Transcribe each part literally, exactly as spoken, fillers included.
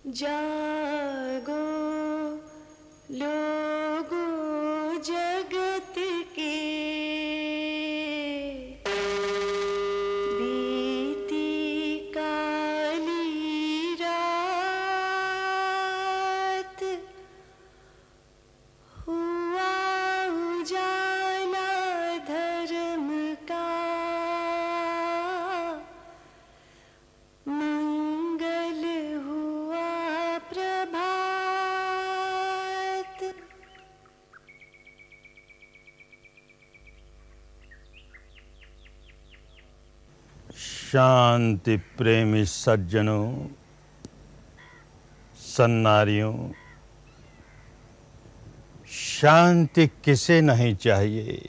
जागो लोगों जगत के, बीती काली रात, हुआ उजाला धर्म का, मंगल हुआ प्रभात। शांति प्रेमी सज्जनों, सन्नारियों, शांति किसे नहीं चाहिए?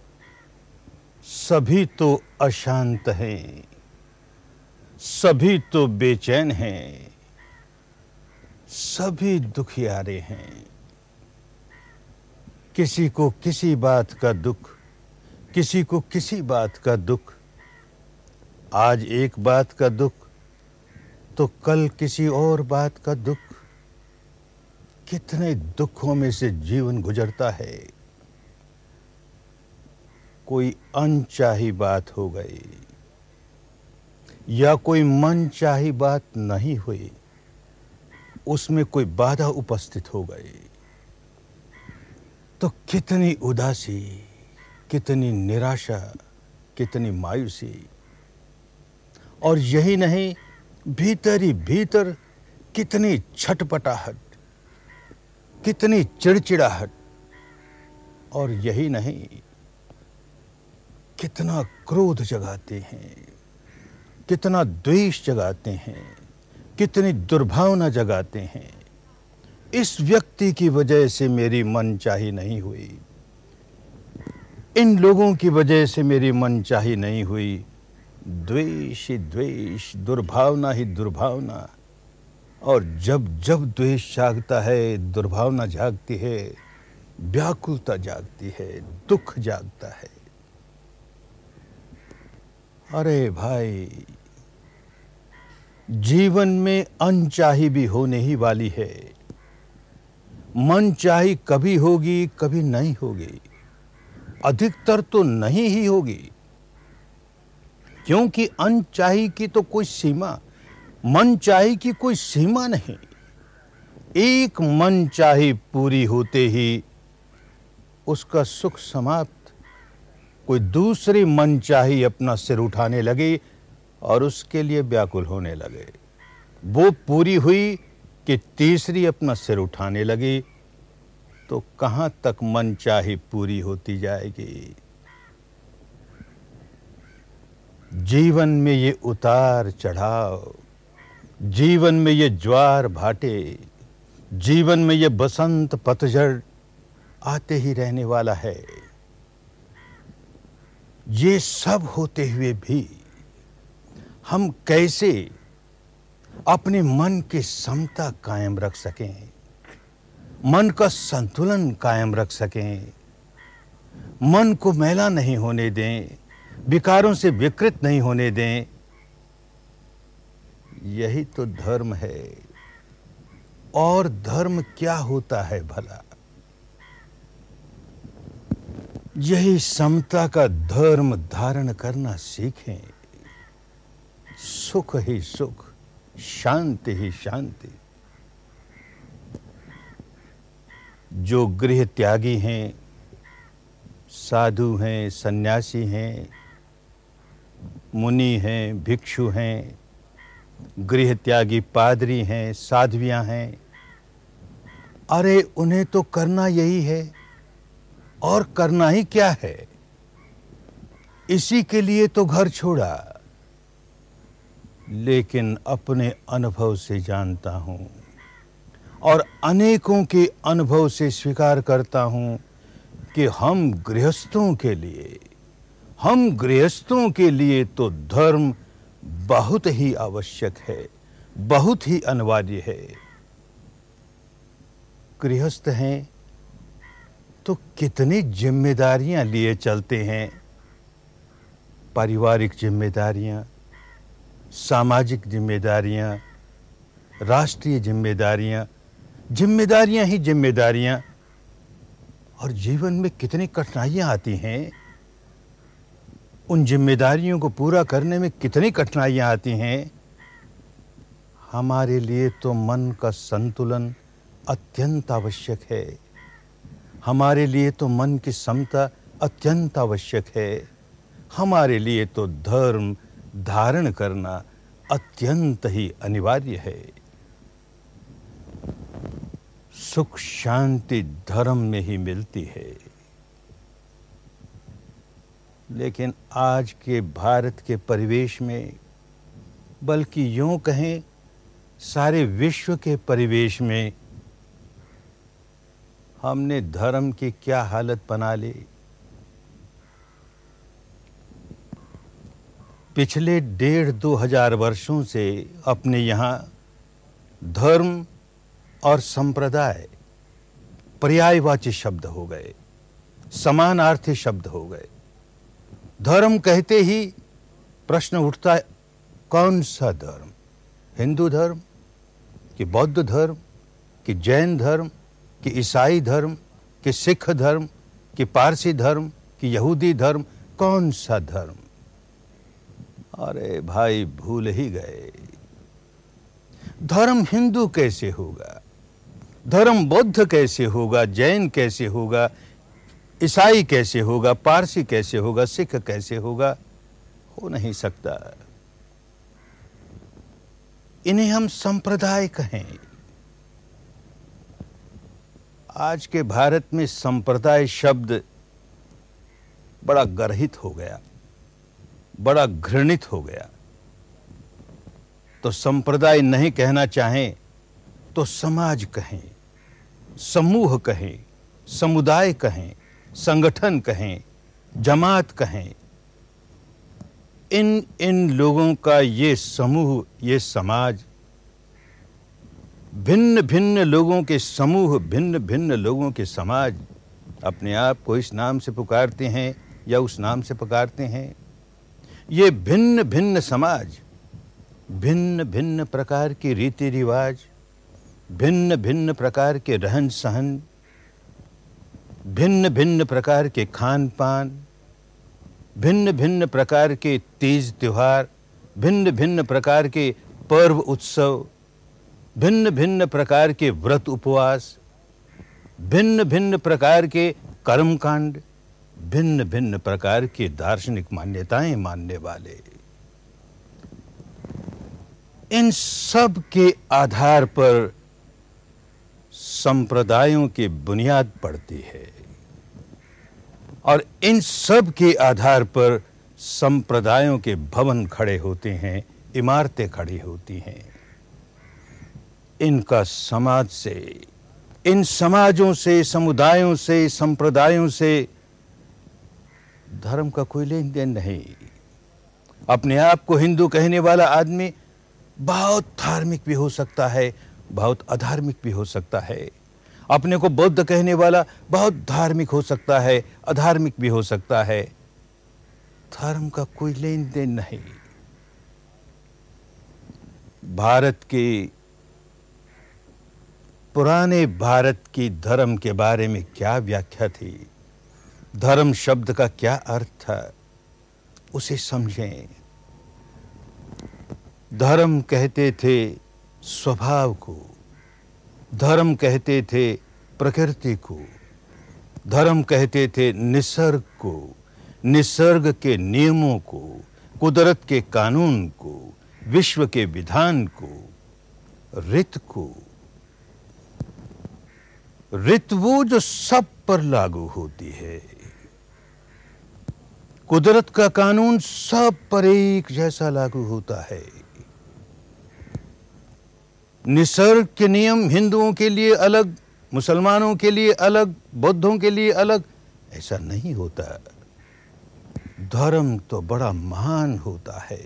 सभी तो अशांत हैं, सभी तो बेचैन हैं, सभी दुखियारे हैं। किसी को किसी बात का दुख, किसी को किसी बात का दुख। आज एक बात का दुख तो कल किसी और बात का दुख। कितने दुखों में से जीवन गुजरता है। कोई अनचाही बात हो गई या कोई मनचाही बात नहीं हुई, उसमें कोई बाधा उपस्थित हो गई तो कितनी उदासी, कितनी निराशा, कितनी मायूसी। और यही नहीं, भीतर ही भीतर कितनी छटपटाहट, कितनी चिड़चिड़ाहट। और यही नहीं, कितना क्रोध जगाते हैं, कितना द्वेष जगाते हैं, कितनी दुर्भावना जगाते हैं। इस व्यक्ति की वजह से मेरी मनचाही नहीं हुई, इन लोगों की वजह से मेरी मनचाही नहीं हुई। द्वेष ही द्वेष, दुर्भावना ही दुर्भावना। और जब जब द्वेष जागता है, दुर्भावना जागती है, व्याकुलता जागती है, दुख जागता है। अरे भाई, जीवन में अनचाही भी होने ही वाली है। मनचाही कभी होगी, कभी नहीं होगी, अधिकतर तो नहीं ही होगी। क्योंकि अनचाही की तो कोई सीमा, मनचाही की कोई सीमा नहीं। एक मनचाही पूरी होते ही उसका सुख समाप्त। कोई दूसरी मनचाही अपना सिर उठाने लगे और उसके लिए व्याकुल होने लगे। वो पूरी हुई कि तीसरी अपना सिर उठाने लगी, तो कहां तक मनचाही पूरी होती जाएगी। जीवन में ये उतार चढ़ाव, जीवन में ये ज्वार भाटे, जीवन में ये बसंत पतझड़ आते ही रहने वाला है। ये सब होते हुए भी हम कैसे अपने मन की समता कायम रख सकें, मन का संतुलन कायम रख सकें, मन को मैला नहीं होने दें, विकारों से विकृत नहीं होने दें। यही तो धर्म है। और धर्म क्या होता है भला? यही समता का धर्म धारण करना सीखें। सुख ही सुख, शांति ही शांति। जो गृह त्यागी हैं, साधु हैं, सन्यासी हैं, मुनि हैं, भिक्षु हैं, गृह त्यागी पादरी हैं, साध्वियां हैं, अरे उन्हें तो करना यही है। और करना ही क्या है? इसी के लिए तो घर छोड़ा। लेकिन अपने अनुभव से जानता हूं और अनेकों के अनुभव से स्वीकार करता हूं कि हम गृहस्थों के लिए हम गृहस्थों के लिए तो धर्म बहुत ही आवश्यक है, बहुत ही अनिवार्य है। गृहस्थ हैं तो कितनी जिम्मेदारियां लिए चलते हैं। पारिवारिक जिम्मेदारियां, सामाजिक जिम्मेदारियां, राष्ट्रीय जिम्मेदारियां, जिम्मेदारियां ही जिम्मेदारियां, और जीवन में कितनी कठिनाइयां आती हैं। उन जिम्मेदारियों को पूरा करने में कितनी कठिनाइयां आती हैं। हमारे लिए तो मन का संतुलन अत्यंत आवश्यक है। हमारे लिए तो मन की समता अत्यंत आवश्यक है। हमारे लिए तो धर्म धारण करना अत्यंत ही अनिवार्य है। सुख शांति धर्म में ही मिलती है। लेकिन आज के भारत के परिवेश में, बल्कि यूं कहें सारे विश्व के परिवेश में, हमने धर्म की क्या हालत बना ली। पिछले डेढ़ दो हजार वर्षों से अपने यहाँ धर्म और संप्रदाय पर्यायवाची शब्द हो गए, समानार्थी शब्द हो गए। धर्म कहते ही प्रश्न उठता है, कौन सा धर्म? हिंदू धर्म कि बौद्ध धर्म कि जैन धर्म कि ईसाई धर्म कि सिख धर्म कि पारसी धर्म कि यहूदी धर्म? कौन सा धर्म? अरे भाई, भूल ही गए। धर्म हिंदू कैसे होगा? धर्म बौद्ध कैसे होगा? जैन कैसे होगा? ईसाई कैसे होगा? पारसी कैसे होगा? सिख कैसे होगा? हो नहीं सकता। इन्हें हम संप्रदाय कहें। आज के भारत में संप्रदाय शब्द बड़ा गर्हित हो गया, बड़ा घृणित हो गया। तो संप्रदाय नहीं कहना चाहें तो समाज कहें, समूह कहें, समुदाय कहें, संगठन कहें, जमात कहें। इन इन लोगों का ये समूह, ये समाज, भिन्न भिन्न लोगों के समूह, भिन्न भिन्न लोगों के समाज अपने आप को इस नाम से पुकारते हैं या उस नाम से पुकारते हैं। ये भिन्न भिन्न समाज भिन्न भिन्न प्रकार के रीति रिवाज, भिन्न भिन्न प्रकार के रहन सहन, भिन्न भिन्न प्रकार के खान पान, भिन्न भिन्न प्रकार के तीज त्योहार, भिन्न भिन्न प्रकार के पर्व उत्सव, भिन्न भिन्न प्रकार के व्रत उपवास, भिन्न भिन्न प्रकार के कर्मकांड, भिन्न भिन्न प्रकार की दार्शनिक मान्यताएं मानने वाले। इन सब के आधार पर संप्रदायों की बुनियाद पड़ती है और इन सब के आधार पर संप्रदायों के भवन खड़े होते हैं, इमारतें खड़ी होती हैं। इनका समाज से, इन समाजों से, समुदायों से, संप्रदायों से धर्म का कोई लेन देन नहीं। अपने आप को हिंदू कहने वाला आदमी बहुत धार्मिक भी हो सकता है, बहुत अधार्मिक भी हो सकता है। अपने को बौद्ध कहने वाला बहुत धार्मिक हो सकता है, अधार्मिक भी हो सकता है। धर्म का कोई लेन देन नहीं। भारत के, पुराने भारत की धर्म के बारे में क्या व्याख्या थी, धर्म शब्द का क्या अर्थ था, उसे समझें। धर्म कहते थे स्वभाव को, धर्म कहते थे प्रकृति को, धर्म कहते थे निसर्ग को, निसर्ग के नियमों को, कुदरत के कानून को, विश्व के विधान को, ऋत को। ऋत वो जो सब पर लागू होती है। कुदरत का कानून सब पर एक जैसा लागू होता है। निसर्ग के नियम हिंदुओं के लिए अलग, मुसलमानों के लिए अलग, बौद्धों के लिए अलग, ऐसा नहीं होता। धर्म तो बड़ा महान होता है।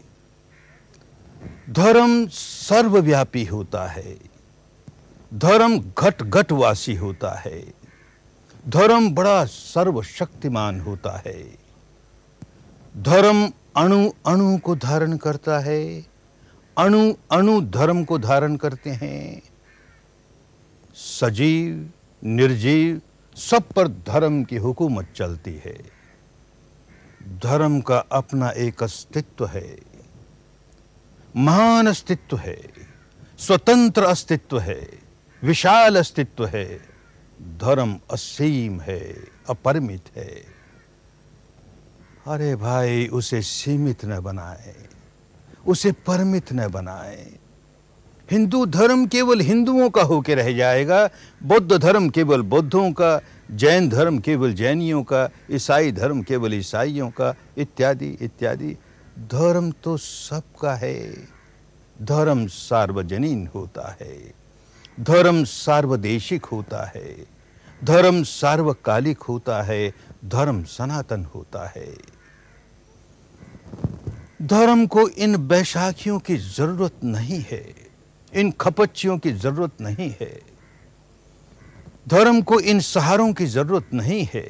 धर्म सर्वव्यापी होता है। धर्म घट घटवासी होता है। धर्म बड़ा सर्वशक्तिमान होता है। धर्म अणु अणु को धारण करता है, अणु अणु धर्म को धारण करते हैं। सजीव निर्जीव सब पर धर्म की हुकूमत चलती है। धर्म का अपना एक अस्तित्व है, महान अस्तित्व है, स्वतंत्र अस्तित्व है, विशाल अस्तित्व है। धर्म असीम है, अपरिमित है। अरे भाई, उसे सीमित न बनाए, उसे परिमित न बनाए। हिंदू धर्म केवल हिंदुओं का होकर रह जाएगा, बौद्ध धर्म केवल बौद्धों का, जैन धर्म केवल जैनियों का, ईसाई धर्म केवल ईसाइयों का, इत्यादि इत्यादि। धर्म तो सबका है। धर्म सार्वजनीन होता है, धर्म सार्वदेशिक होता है, धर्म सार्वकालिक होता है, धर्म सनातन होता है। धर्म को इन बैसाखियों की जरूरत नहीं है, इन खपच्चियों की जरूरत नहीं है। धर्म को इन सहारों की जरूरत नहीं है।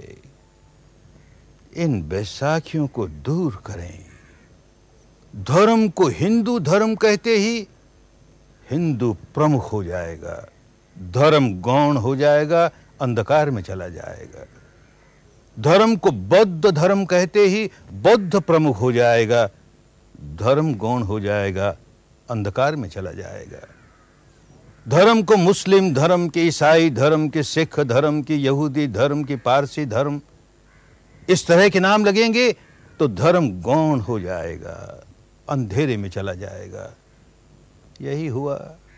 इन बैसाखियों को दूर करें। धर्म को हिंदू धर्म कहते ही हिंदू प्रमुख हो जाएगा, धर्म गौण हो जाएगा, अंधकार में चला जाएगा। धर्म को बौद्ध धर्म कहते ही बौद्ध प्रमुख हो जाएगा, धर्म गौण हो जाएगा, अंधकार में चला जाएगा। धर्म को मुस्लिम धर्म के, ईसाई धर्म के, सिख धर्म की, यहूदी धर्म की, पारसी धर्म, इस तरह के नाम लगेंगे तो धर्म गौण हो जाएगा, अंधेरे में चला जाएगा। यही हुआ।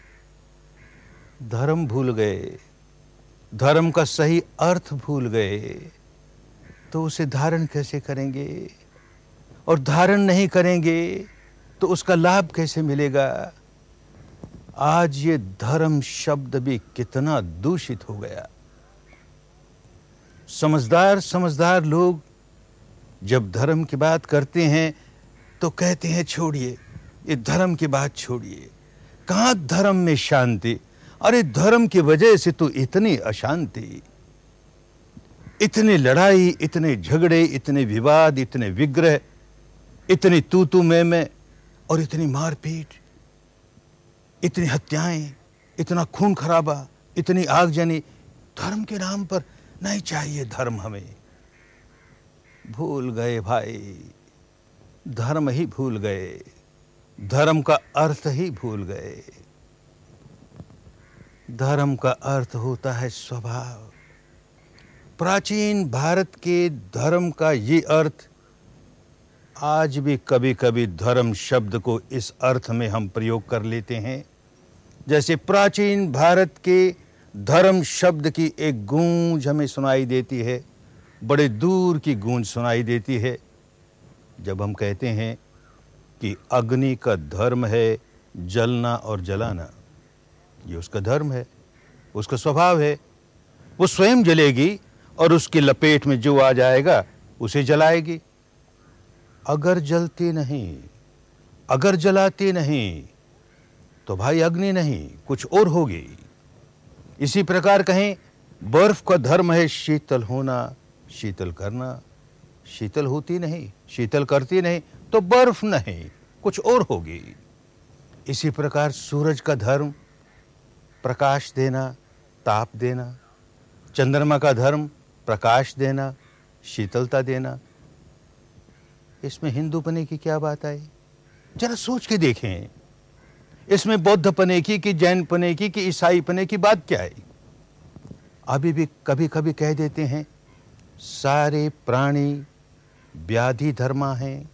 धर्म भूल गए, धर्म का सही अर्थ भूल गए, तो उसे धारण कैसे करेंगे? और धारण नहीं करेंगे तो उसका लाभ कैसे मिलेगा? आज ये धर्म शब्द भी कितना दूषित हो गया। समझदार समझदार लोग जब धर्म की बात करते हैं तो कहते हैं छोड़िए, ये धर्म की बात छोड़िए, कहाँ धर्म में शांति? अरे धर्म की वजह से तो इतनी अशांति, इतनी लड़ाई, इतने झगड़े, इतने विवाद, इतने विग्रह, इतनी तू तू मैं मैं, और इतनी मारपीट, इतनी हत्याएं, इतना खून खराबा, इतनी आगजनी। धर्म के नाम पर नहीं चाहिए धर्म हमें। भूल गए भाई, धर्म ही भूल गए, धर्म का अर्थ ही भूल गए। धर्म का अर्थ होता है स्वभाव। प्राचीन भारत के धर्म का ये अर्थ आज भी कभी कभी धर्म शब्द को इस अर्थ में हम प्रयोग कर लेते हैं। जैसे प्राचीन भारत के धर्म शब्द की एक गूंज हमें सुनाई देती है, बड़े दूर की गूंज सुनाई देती है जब हम कहते हैं कि अग्नि का धर्म है जलना और जलाना। ये उसका धर्म है, उसका स्वभाव है। वो स्वयं जलेगी और उसकी लपेट में जो आ जाएगा उसे जलाएगी। अगर जलती नहीं, अगर जलाती नहीं तो भाई अग्नि नहीं, कुछ और होगी। इसी प्रकार कहें बर्फ का धर्म है शीतल होना, शीतल करना। शीतल होती नहीं, शीतल करती नहीं तो बर्फ नहीं, कुछ और होगी। इसी प्रकार सूरज का धर्म प्रकाश देना, ताप देना। चंद्रमा का धर्म प्रकाश देना, शीतलता देना। इसमें हिंदू पने की क्या बात आई? जरा सोच के देखें। इसमें बौद्ध पने की, कि जैन पने की, कि ईसाई पने की बात क्या है? अभी भी कभी कभी कह देते हैं सारे प्राणी व्याधि धर्मा हैं,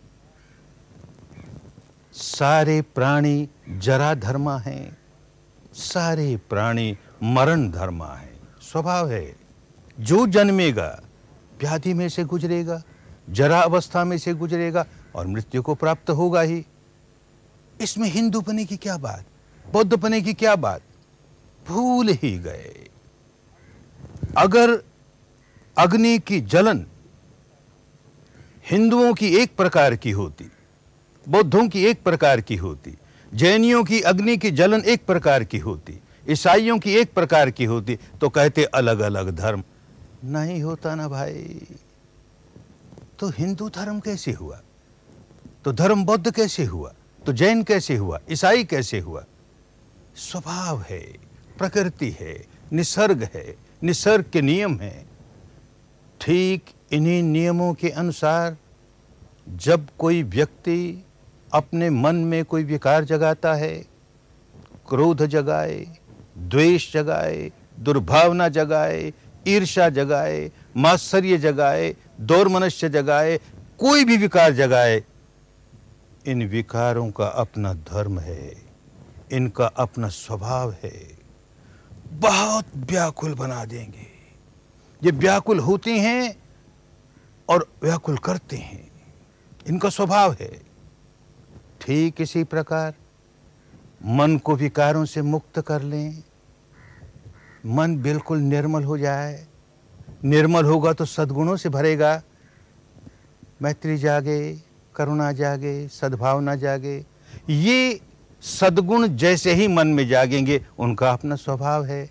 सारे प्राणी जरा धर्मा हैं, सारे प्राणी मरण धर्मा हैं। स्वभाव है, जो जन्मेगा व्याधि में से गुजरेगा, जरा अवस्था में से गुजरेगा और मृत्यु को प्राप्त होगा ही। इसमें हिंदू पने की क्या बात, बौद्ध पने की क्या बात? भूल ही गए। अगर अग्नि की जलन हिंदुओं की एक प्रकार की होती, बौद्धों की एक प्रकार की होती, जैनियों की अग्नि की जलन एक प्रकार की होती, ईसाइयों की एक प्रकार की होती, तो कहते अलग अलग धर्म। नहीं होता ना भाई। तो हिंदू धर्म कैसे हुआ? तो धर्म बौद्ध कैसे हुआ? तो जैन कैसे हुआ, ईसाई कैसे हुआ? स्वभाव है, प्रकृति है, निसर्ग है, निसर्ग के नियम हैं। ठीक इन्हीं नियमों के अनुसार जब कोई व्यक्ति अपने मन में कोई विकार जगाता है, क्रोध जगाए, द्वेष जगाए, दुर्भावना जगाए, ईर्ष्या जगाए, मात्सर्य जगाए, दौर्मनस्य जगाए, कोई भी विकार जगाए, इन विकारों का अपना धर्म है, इनका अपना स्वभाव है। बहुत व्याकुल बना देंगे। ये व्याकुल होती हैं और व्याकुल करते हैं, इनका स्वभाव है। ठीक इसी प्रकार मन को विकारों से मुक्त कर लें, मन बिल्कुल निर्मल हो जाए। निर्मल होगा तो सद्गुणों से भरेगा। मैत्री जागे, करुणा जागे, सद्भावना जागे। ये सद्गुण जैसे ही मन में जागेंगे, उनका अपना स्वभाव है।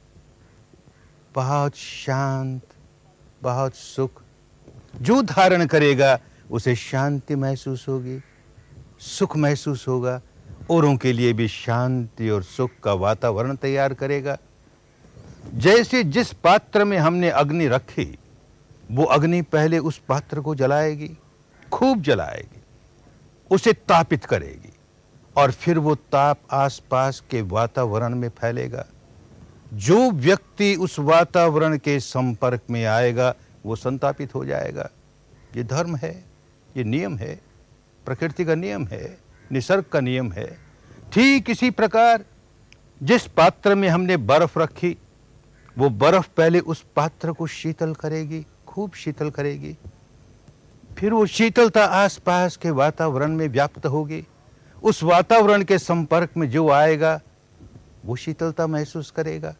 बहुत शांत, बहुत सुख। जो धारण करेगा उसे शांति महसूस होगी, सुख महसूस होगा, औरों के लिए भी शांति और सुख का वातावरण तैयार करेगा। जैसे जिस पात्र में हमने अग्नि रखी, वो अग्नि पहले उस पात्र को जलाएगी, खूब जलाएगी, उसे तापित करेगी, और फिर वो ताप आसपास के वातावरण में फैलेगा। जो व्यक्ति उस वातावरण के संपर्क में आएगा वो संतापित हो जाएगा। ये धर्म है, ये नियम है, प्रकृति का नियम है, निसर्ग का नियम है। ठीक इसी प्रकार जिस पात्र में हमने बर्फ रखी, वो बर्फ पहले उस पात्र को शीतल करेगी, खूब शीतल करेगी, फिर वो शीतलता आसपास के वातावरण में व्याप्त होगी। उस वातावरण के संपर्क में जो आएगा वो शीतलता महसूस करेगा।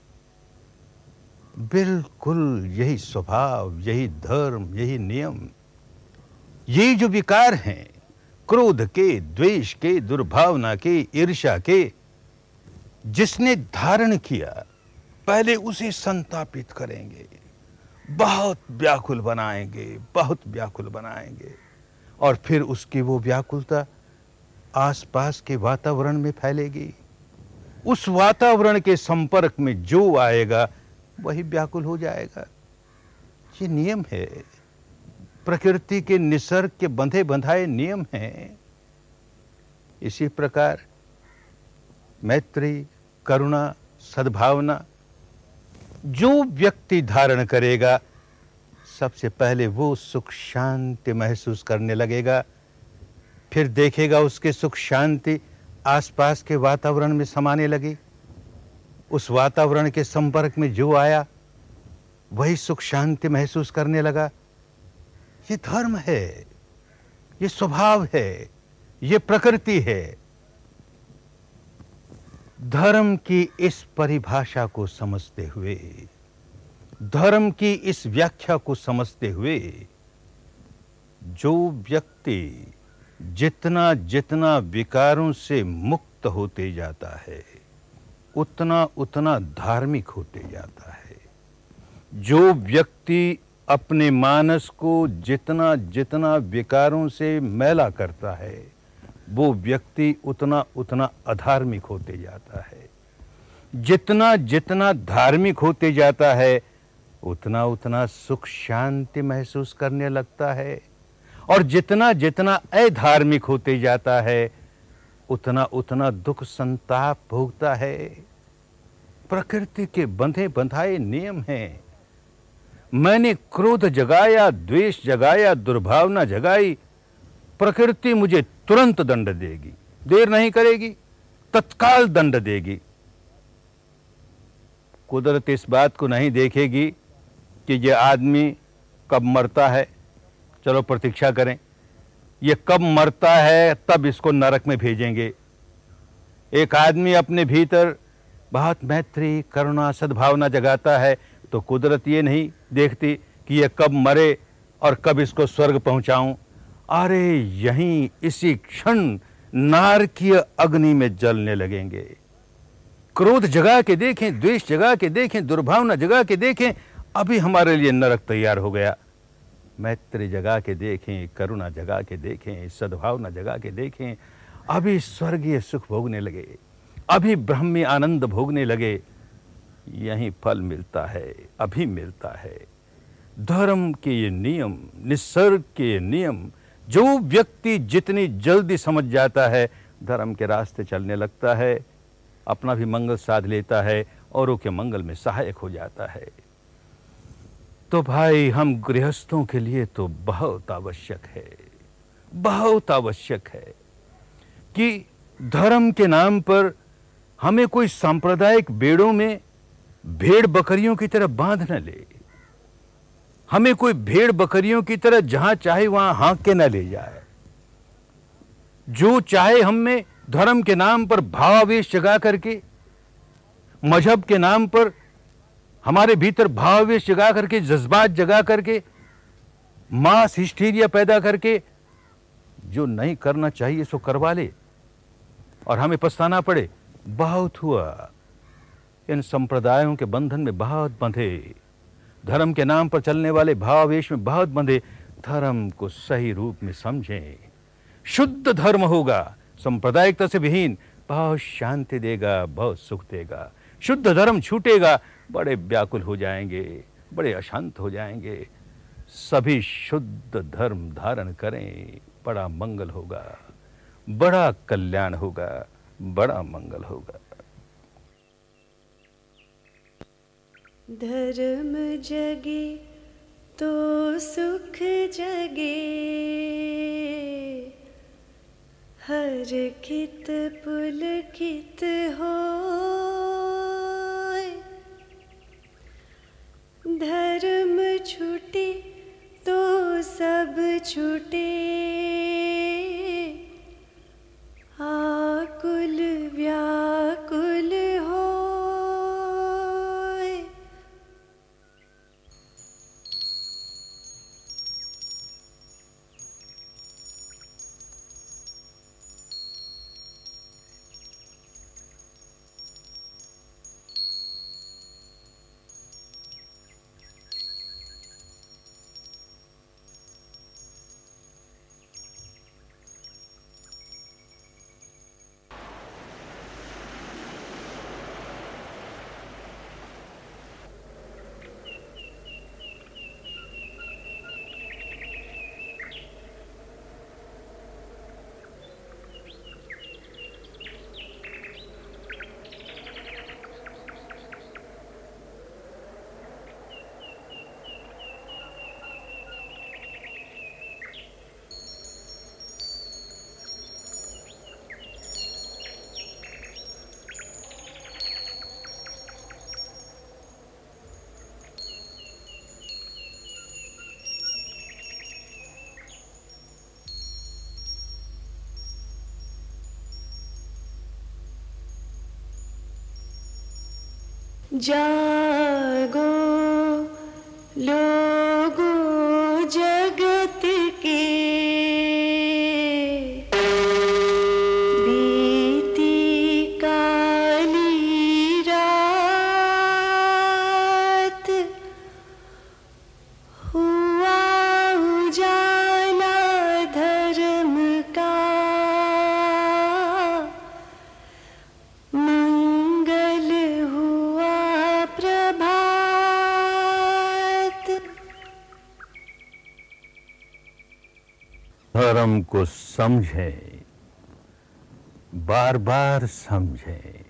बिल्कुल यही स्वभाव, यही धर्म, यही नियम, यही जो विकार हैं, क्रोध के, द्वेष के, दुर्भावना के, ईर्ष्या के, जिसने धारण किया पहले उसे संतापित करेंगे, बहुत व्याकुल बनाएंगे, बहुत व्याकुल बनाएंगे, और फिर उसकी वो व्याकुलता आसपास के वातावरण में फैलेगी। उस वातावरण के संपर्क में जो आएगा वही व्याकुल हो जाएगा। ये नियम है, प्रकृति के, निसर्ग के बंधे बंधाए नियम हैं। इसी प्रकार मैत्री, करुणा, सद्भावना जो व्यक्ति धारण करेगा, सबसे पहले वो सुख शांति महसूस करने लगेगा। फिर देखेगा उसके सुख शांति आसपास के वातावरण में समाने लगी। उस वातावरण के संपर्क में जो आया वही सुख शांति महसूस करने लगा। ये धर्म है, ये स्वभाव है, ये प्रकृति है। धर्म की इस परिभाषा को समझते हुए, धर्म की इस व्याख्या को समझते हुए, जो व्यक्ति जितना जितना विकारों से मुक्त होते जाता है, उतना उतना धार्मिक होते जाता है। जो व्यक्ति अपने मानस को जितना जितना विकारों से मैला करता है, वो व्यक्ति उतना उतना अधार्मिक होते जाता है। जितना जितना धार्मिक होते जाता है, उतना उतना सुख शांति महसूस करने लगता है, और जितना जितना अधार्मिक होते जाता है, उतना उतना दुख संताप भोगता है। प्रकृति के बंधे बंधाए नियम हैं। मैंने क्रोध जगाया, द्वेष जगाया, दुर्भावना जगाई, प्रकृति मुझे तुरंत दंड देगी, देर नहीं करेगी, तत्काल दंड देगी। कुदरत इस बात को नहीं देखेगी कि ये आदमी कब मरता है, चलो प्रतीक्षा करें, ये कब मरता है तब इसको नरक में भेजेंगे। एक आदमी अपने भीतर बहुत मैत्री, करुणा, सद्भावना जगाता है, तो कुदरत ये नहीं देखती कि ये कब मरे और कब इसको स्वर्ग पहुंचाऊं। अरे यहीं इसी क्षण नारकीय अग्नि में जलने लगेंगे। क्रोध जगा के देखें, द्वेष जगा के देखें, दुर्भावना जगा के देखें, अभी हमारे लिए नरक तैयार हो गया। मैत्री जगा के देखें, करुणा जगा के देखें, सद्भावना जगा के देखें, अभी स्वर्गीय सुख भोगने लगे, अभी ब्रह्मी आनंद भोगने लगे, यही फल मिलता है, अभी मिलता है। धर्म के ये नियम, निसर्ग के ये नियम, जो व्यक्ति जितनी जल्दी समझ जाता है, धर्म के रास्ते चलने लगता है, अपना भी मंगल साध लेता है, औरों के मंगल में सहायक हो जाता है। तो भाई, हम गृहस्थों के लिए तो बहुत आवश्यक है, बहुत आवश्यक है कि धर्म के नाम पर हमें कोई सांप्रदायिक बेड़ों में भेड़ बकरियों की तरह बांध न ले, हमें कोई भेड़ बकरियों की तरह जहां चाहे वहां हाँक के न ले जाए। जो चाहे हम में धर्म के नाम पर भावावेश जगा करके, मजहब के नाम पर हमारे भीतर भावावेश जगा करके, जज्बात जगा करके, मास हिस्टीरिया पैदा करके जो नहीं करना चाहिए सो करवा ले और हमें पछताना पड़े। बहुत हुआ, इन संप्रदायों के बंधन में बहुत बंधे, धर्म के नाम पर चलने वाले भावावेश में बहुत बंधे। धर्म को सही रूप में समझें, शुद्ध धर्म होगा, सांप्रदायिकता से विहीन, बहुत शांति देगा, बहुत सुख देगा। शुद्ध धर्म छूटेगा, बड़े व्याकुल हो जाएंगे, बड़े अशांत हो जाएंगे। सभी शुद्ध धर्म धारण करें, बड़ा मंगल होगा, बड़ा कल्याण होगा, बड़ा मंगल होगा। धर्म जगे तो सुख जगे, हर कित पुलकित होय। धर्म छूटे तो सब छूटे, आकुल व्याकुल होय। जागो लोगो जगत के, बीती काली रात, हुआ उजाला धर्म का, मंगल हुआ प्रभात। धर्म को समझें, बार बार समझें।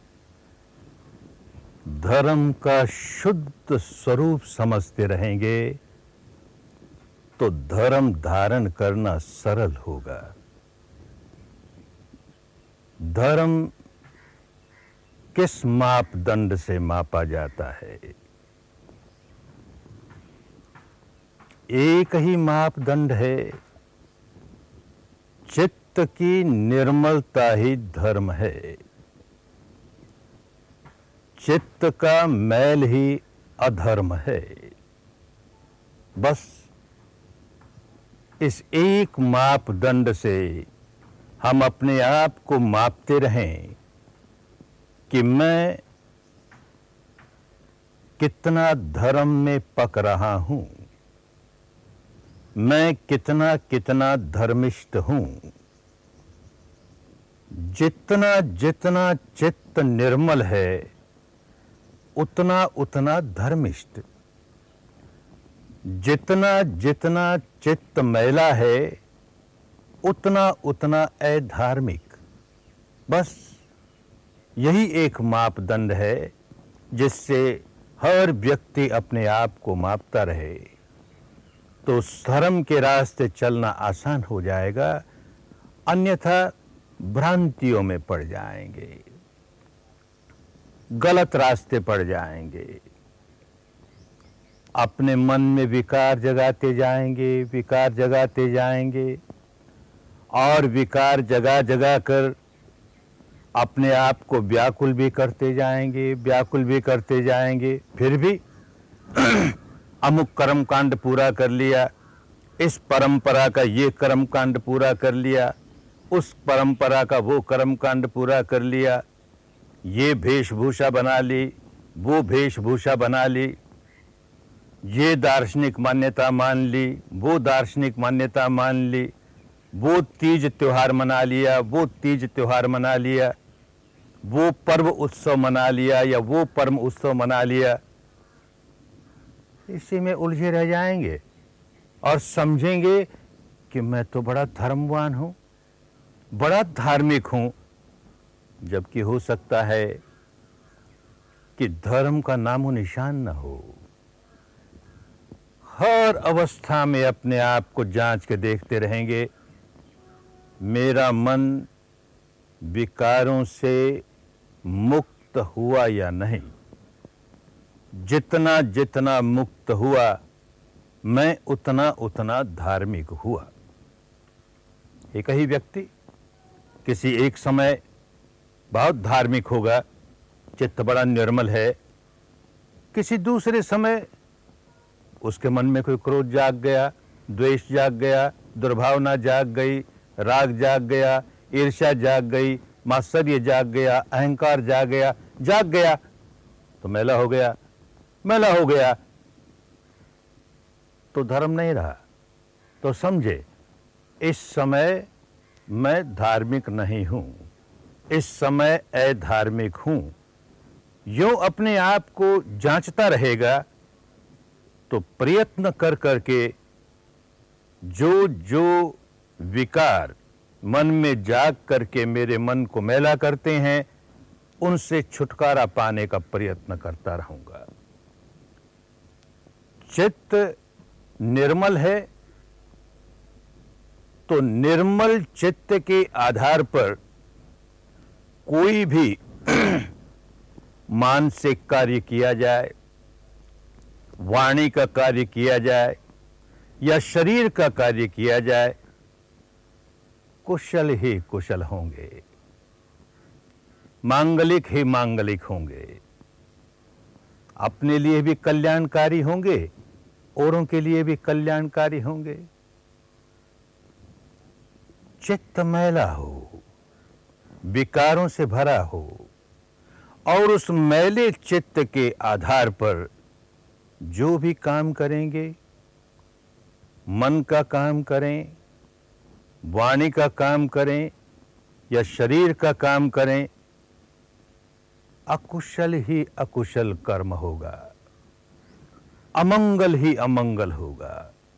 धर्म का शुद्ध स्वरूप समझते रहेंगे तो धर्म धारण करना सरल होगा। धर्म किस मापदंड से मापा जाता है? एक ही मापदंड है, चित्त की निर्मलता ही धर्म है। चित्त का मैल ही अधर्म है। बस इस एक मापदंड से हम अपने आप को मापते रहें कि मैं कितना धर्म में पक रहा हूं, मैं कितना कितना धर्मिष्ठ हूं। जितना जितना चित्त निर्मल है उतना उतना धर्मिष्ठ, जितना जितना चित्त मैला है उतना उतना अधार्मिक। बस यही एक मापदंड है जिससे हर व्यक्ति अपने आप को मापता रहे, तो धर्म के रास्ते चलना आसान हो जाएगा, अन्यथा भ्रांतियों में पड़ जाएंगे, गलत रास्ते पड़ जाएंगे, अपने मन में विकार जगाते जाएंगे, विकार जगाते जाएंगे और विकार जगा जगा कर अपने आप को व्याकुल भी करते जाएंगे, व्याकुल भी करते जाएंगे। फिर भी अमुक कर्म कांड पूरा कर लिया, इस परंपरा का ये कर्म कांड पूरा कर लिया, उस परंपरा का वो कर्म कांड पूरा कर लिया, ये वेशभूषा बना ली, वो वेशभूषा बना ली, ये दार्शनिक मान्यता मान ली, वो दार्शनिक मान्यता मान ली, वो तीज त्योहार मना लिया, वो तीज त्योहार मना लिया, वो पर्व उत्सव मना लिया या वो पर्व उत्सव मना लिया। इसी में उलझे रह जाएंगे और समझेंगे कि मैं तो बड़ा धर्मवान हूं, बड़ा धार्मिक हूं, जबकि हो सकता है कि धर्म का नामो निशान न हो। हर अवस्था में अपने आप को जांच के देखते रहेंगे, मेरा मन विकारों से मुक्त हुआ या नहीं। जितना जितना मुक्त हुआ मैं उतना उतना धार्मिक हुआ। एक ही व्यक्ति किसी एक समय बहुत धार्मिक होगा, चित्त बड़ा निर्मल है, किसी दूसरे समय उसके मन में कोई क्रोध जाग गया, द्वेष जाग गया, दुर्भावना जाग गई, राग जाग गया, ईर्ष्या जाग गई, मात्सर्य जाग गया, अहंकार जाग गया, जाग गया तो मैला हो गया, मैला हो गया तो धर्म नहीं रहा। तो समझे, इस समय मैं धार्मिक नहीं हूं, इस समय अधार्मिक हूं। यूं अपने आप को जांचता रहेगा तो प्रयत्न कर करके जो जो विकार मन में जाग करके मेरे मन को मैला करते हैं उनसे छुटकारा पाने का प्रयत्न करता रहूंगा। चित्त निर्मल है तो निर्मल चित्त के आधार पर कोई भी मानसिक कार्य किया जाए, वाणी का कार्य किया जाए या शरीर का कार्य किया जाए, कुशल ही कुशल होंगे, मांगलिक ही मांगलिक होंगे, अपने लिए भी कल्याणकारी होंगे, औरों के लिए भी कल्याणकारी होंगे। चित्त मैला हो, विकारों से भरा हो और उस मैले चित्त के आधार पर जो भी काम करेंगे, मन का काम करें, वाणी का काम करें या शरीर का काम करें, अकुशल ही अकुशल कर्म होगा, अमंगल ही अमंगल होगा,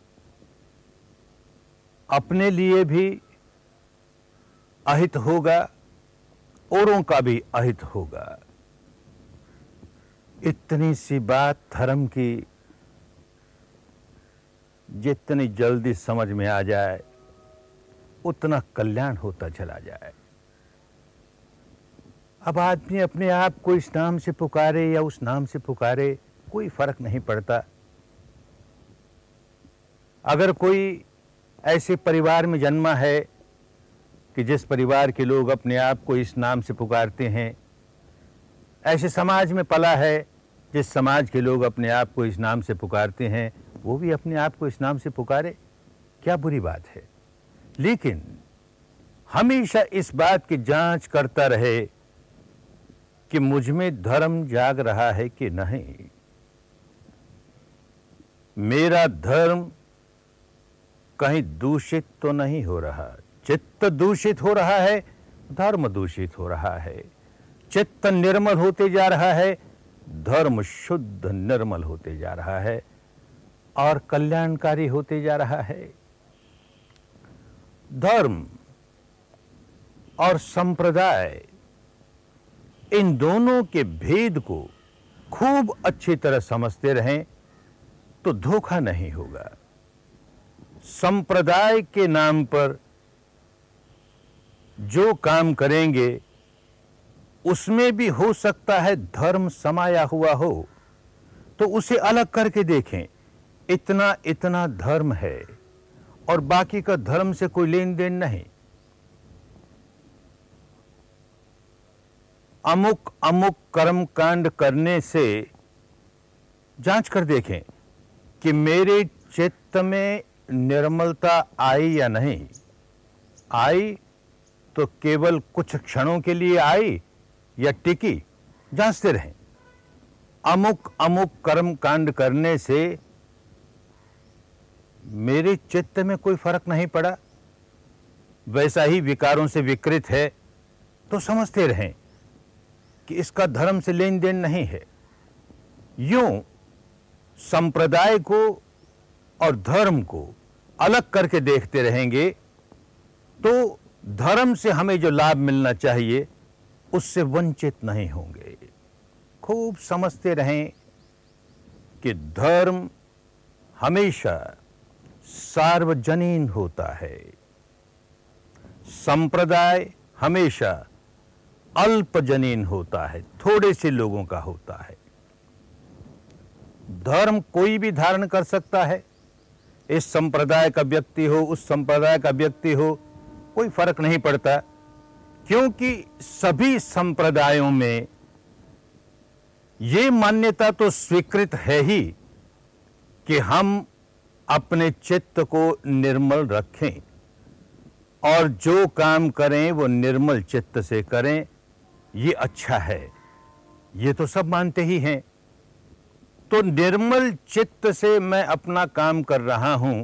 अपने लिए भी अहित होगा, औरों का भी अहित होगा। इतनी सी बात धर्म की जितनी जल्दी समझ में आ जाए उतना कल्याण होता चला जाए। अब आदमी अपने आप को इस नाम से पुकारे या उस नाम से पुकारे, कोई फर्क नहीं पड़ता। अगर कोई ऐसे परिवार में जन्मा है कि जिस परिवार के लोग अपने आप को इस नाम से पुकारते हैं, ऐसे समाज में पला है जिस समाज के लोग अपने आप को इस नाम से पुकारते हैं, वो भी अपने आप को इस नाम से पुकारे, क्या बुरी बात है। लेकिन हमेशा इस बात की जांच करता रहे कि मुझ में धर्म जाग रहा है कि नहीं, मेरा धर्म कहीं दूषित तो नहीं हो रहा। चित्त दूषित हो रहा है धर्म दूषित हो रहा है, चित्त निर्मल होते जा रहा है, धर्म शुद्ध निर्मल होते जा रहा है और कल्याणकारी होते जा रहा है। धर्म और संप्रदाय, इन दोनों के भेद को खूब अच्छी तरह समझते रहें तो धोखा नहीं होगा। संप्रदाय के नाम पर जो काम करेंगे उसमें भी हो सकता है धर्म समाया हुआ हो, तो उसे अलग करके देखें। इतना इतना धर्म है और बाकी का धर्म से कोई लेन देन नहीं। अमुक अमुक कर्म कांड करने से जांच कर देखें कि मेरे चित्त में निर्मलता आई या नहीं आई, तो केवल कुछ क्षणों के लिए आई या टिकी, जांचते रहें। अमुक अमुक कर्म कांड करने से मेरे चित्त में कोई फर्क नहीं पड़ा, वैसा ही विकारों से विकृत है, तो समझते रहें कि इसका धर्म से लेन देन नहीं है। यूं संप्रदाय को और धर्म को अलग करके देखते रहेंगे तो धर्म से हमें जो लाभ मिलना चाहिए उससे वंचित नहीं होंगे। खूब समझते रहें कि धर्म हमेशा सार्वजनीन होता है, संप्रदाय हमेशा अल्पजनीन होता है, थोड़े से लोगों का होता है। धर्म कोई भी धारण कर सकता है, इस संप्रदाय का व्यक्ति हो, उस संप्रदाय का व्यक्ति हो, कोई फर्क नहीं पड़ता, क्योंकि सभी संप्रदायों में ये मान्यता तो स्वीकृत है ही कि हम अपने चित्त को निर्मल रखें और जो काम करें वो निर्मल चित्त से करें, ये अच्छा है, ये तो सब मानते ही हैं। तो निर्मल चित्त से मैं अपना काम कर रहा हूं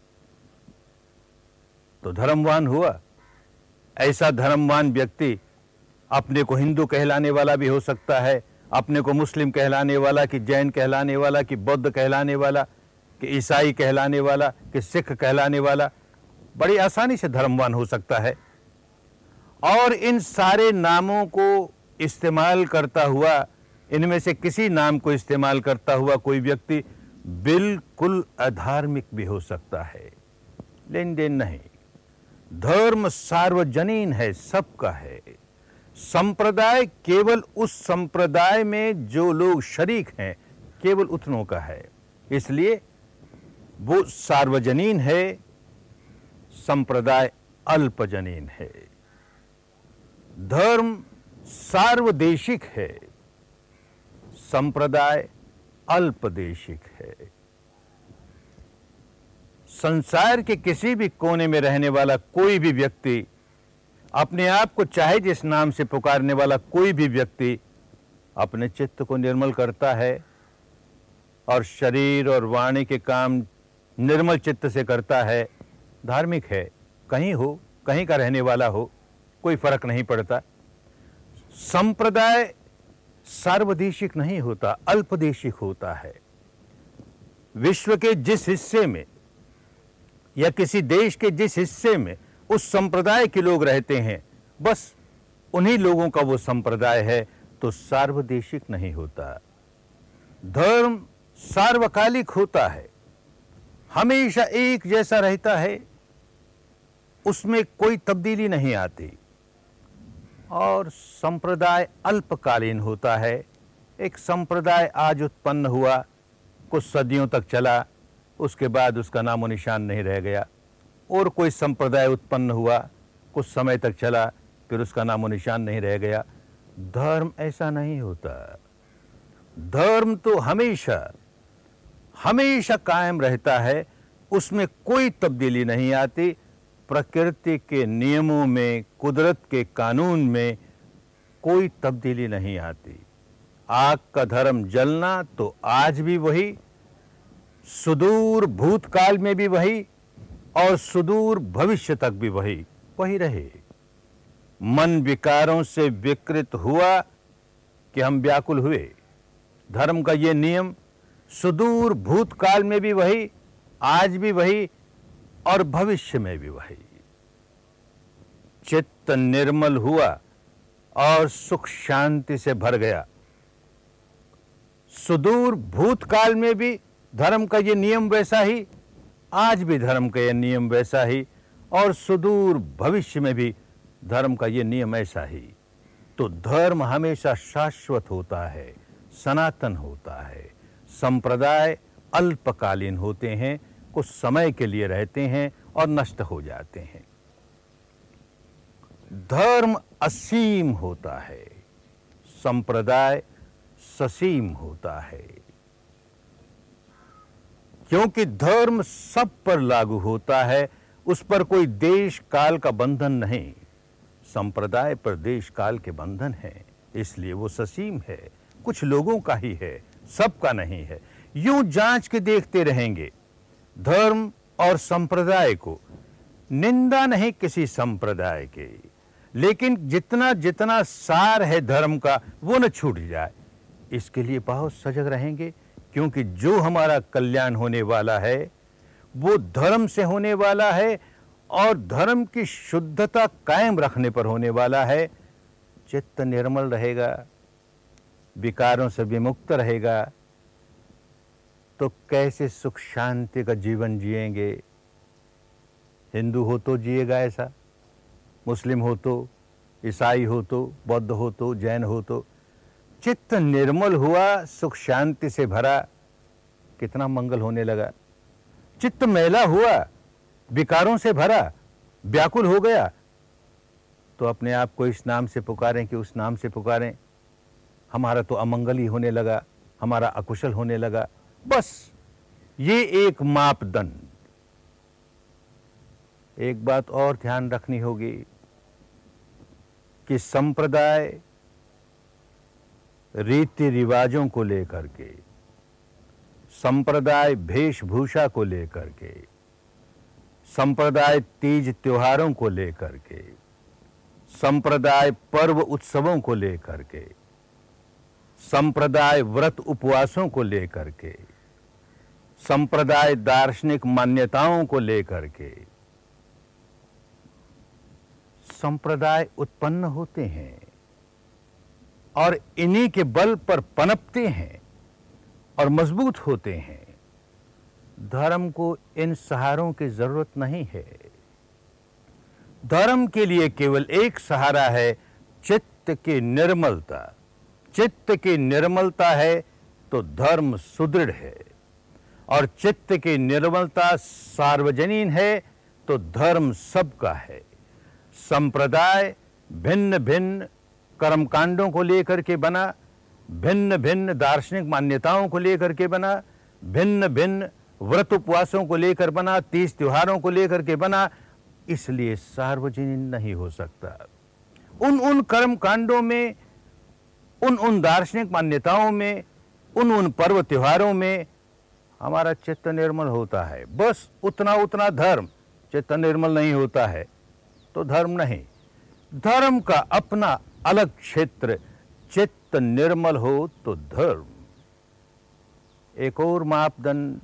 तो धर्मवान हुआ। ऐसा धर्मवान व्यक्ति अपने को हिंदू कहलाने वाला भी हो सकता है, अपने को मुस्लिम कहलाने वाला, कि जैन कहलाने वाला, कि बौद्ध कहलाने वाला, कि ईसाई कहलाने वाला, कि सिख कहलाने वाला, बड़ी आसानी से धर्मवान हो सकता है। और इन सारे नामों को इस्तेमाल करता हुआ, इनमें से किसी नाम को इस्तेमाल करता हुआ कोई व्यक्ति बिल्कुल अधार्मिक भी हो सकता है। लेन देन नहीं। धर्म सार्वजनीन है, सबका है। संप्रदाय केवल उस संप्रदाय में जो लोग शरीक हैं, केवल उतनों का है, इसलिए वो सार्वजनीन है, संप्रदाय अल्पजनीन है। धर्म सार्वदेशिक है, संप्रदाय अल्पदेशिक है। संसार के किसी भी कोने में रहने वाला कोई भी व्यक्ति, अपने आप को चाहे जिस नाम से पुकारने वाला कोई भी व्यक्ति, अपने चित्त को निर्मल करता है और शरीर और वाणी के काम निर्मल चित्त से करता है, धार्मिक है। कहीं हो, कहीं का रहने वाला हो, कोई फर्क नहीं पड़ता। संप्रदाय सार्वदेशिक नहीं होता, अल्पदेशिक होता है। विश्व के जिस हिस्से में या किसी देश के जिस हिस्से में उस संप्रदाय के लोग रहते हैं, बस उन्हीं लोगों का वो संप्रदाय है, तो सार्वदेशिक नहीं होता। धर्म सार्वकालिक होता है, हमेशा एक जैसा रहता है, उसमें कोई तब्दीली नहीं आती। और संप्रदाय अल्पकालीन होता है। एक संप्रदाय आज उत्पन्न हुआ, कुछ सदियों तक चला, उसके बाद उसका नामो निशान नहीं रह गया। और कोई संप्रदाय उत्पन्न हुआ, कुछ समय तक चला, फिर उसका नामो निशान नहीं रह गया। धर्म ऐसा नहीं होता। धर्म तो हमेशा हमेशा कायम रहता है, उसमें कोई तब्दीली नहीं आती। प्रकृति के नियमों में, कुदरत के कानून में कोई तब्दीली नहीं आती। आग का धर्म जलना तो आज भी वही, सुदूर भूतकाल में भी वही और सुदूर भविष्य तक भी वही वही रहे। मन विकारों से विकृत हुआ कि हम व्याकुल हुए। धर्म का ये नियम सुदूर भूतकाल में भी वही, आज भी वही और भविष्य में भी वही। चित्त निर्मल हुआ और सुख शांति से भर गया। सुदूर भूतकाल में भी धर्म का ये नियम वैसा ही, आज भी धर्म का ये नियम वैसा ही और सुदूर भविष्य में भी धर्म का ये नियम ऐसा ही। तो धर्म हमेशा शाश्वत होता है, सनातन होता है। संप्रदाय अल्पकालीन होते हैं, कुछ समय के लिए रहते हैं और नष्ट हो जाते हैं। धर्म असीम होता है, संप्रदाय ससीम होता है। क्योंकि धर्म सब पर लागू होता है, उस पर कोई देश काल का बंधन नहीं। संप्रदाय पर देश काल के बंधन है, इसलिए वो ससीम है, कुछ लोगों का ही है, सबका नहीं है। यूं जांच के देखते रहेंगे धर्म और संप्रदाय को, निंदा नहीं किसी संप्रदाय के, लेकिन जितना जितना सार है धर्म का वो न छूट जाए, इसके लिए बहुत सजग रहेंगे। क्योंकि जो हमारा कल्याण होने वाला है वो धर्म से होने वाला है और धर्म की शुद्धता कायम रखने पर होने वाला है। चित्त निर्मल रहेगा, विकारों से विमुक्त रहेगा, तो कैसे सुख शांति का जीवन जिएंगे। हिंदू हो तो जिएगा ऐसा, मुस्लिम हो तो, ईसाई हो तो, बौद्ध हो तो, जैन हो तो। चित्त निर्मल हुआ, सुख शांति से भरा, कितना मंगल होने लगा। चित्त मैला हुआ, विकारों से भरा, व्याकुल हो गया, तो अपने आप को इस नाम से पुकारें कि उस नाम से पुकारें, हमारा तो अमंगल ही होने लगा, हमारा अकुशल होने लगा। बस ये एक मापदंड। एक बात और ध्यान रखनी होगी कि संप्रदाय रीति रिवाजों को लेकर के, संप्रदाय वेशभूषा को लेकर के, संप्रदाय तीज त्योहारों को लेकर के, संप्रदाय पर्व उत्सवों को लेकर के, संप्रदाय व्रत उपवासों को लेकर के, संप्रदाय दार्शनिक मान्यताओं को लेकर के संप्रदाय उत्पन्न होते हैं और इन्हीं के बल पर पनपते हैं और मजबूत होते हैं। धर्म को इन सहारों की जरूरत नहीं है। धर्म के लिए केवल एक सहारा है, चित्त की निर्मलता। चित्त की निर्मलता है तो धर्म सुदृढ़ है, और चित्त की निर्मलता सार्वजनीन है तो धर्म सबका है। संप्रदाय भिन्न भिन्न कर्मकांडों को लेकर के बना, भिन्न भिन्न दार्शनिक मान्यताओं को लेकर के बना, भिन्न भिन्न व्रत उपवासों को लेकर बना, तीज त्योहारों को लेकर के बना, इसलिए सार्वजनीन नहीं हो सकता। उन उन कर्मकांडों में, उन उन दार्शनिक मान्यताओं में, उन उन पर्व त्योहारों में हमारा चित्त निर्मल होता है। बस उतना उतना धर्म। चित्त निर्मल नहीं होता है तो धर्म नहीं। धर्म का अपना अलग क्षेत्र, चित्त निर्मल हो तो धर्म। एक और मापदंड,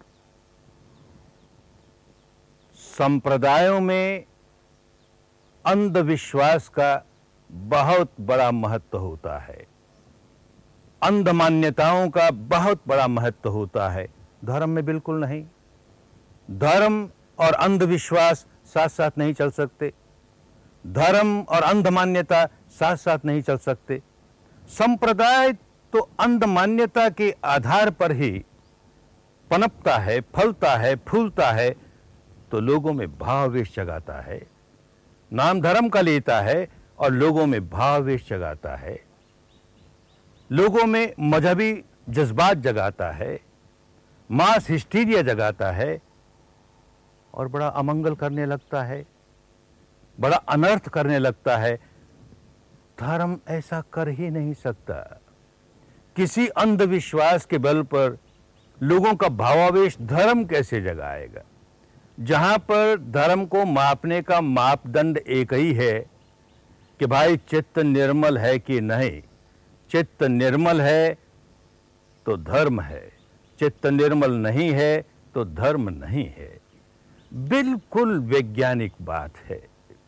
संप्रदायों में अंधविश्वास का बहुत बड़ा महत्व होता है, अंध मान्यताओं का बहुत बड़ा महत्व होता है। धर्म में बिल्कुल नहीं। धर्म और अंधविश्वास साथ साथ नहीं चल सकते। धर्म और अंध मान्यता साथ साथ नहीं चल सकते। संप्रदाय तो अंध मान्यता के आधार पर ही पनपता है, फलता है, फूलता है, तो लोगों में भावावेश जगाता है। नाम धर्म का लेता है और लोगों में भावावेश जगाता है, लोगों में मजहबी जज्बात जगाता है, मास हिस्टीरिया जगाता है और बड़ा अमंगल करने लगता है, बड़ा अनर्थ करने लगता है। धर्म ऐसा कर ही नहीं सकता। किसी अंधविश्वास के बल पर लोगों का भावावेश धर्म कैसे जगाएगा? जहां पर धर्म को मापने का मापदंड एक ही है कि भाई चित्त निर्मल है कि नहीं। चित्त निर्मल है तो धर्म है, चित्त निर्मल नहीं है तो धर्म नहीं है। बिल्कुल वैज्ञानिक बात है।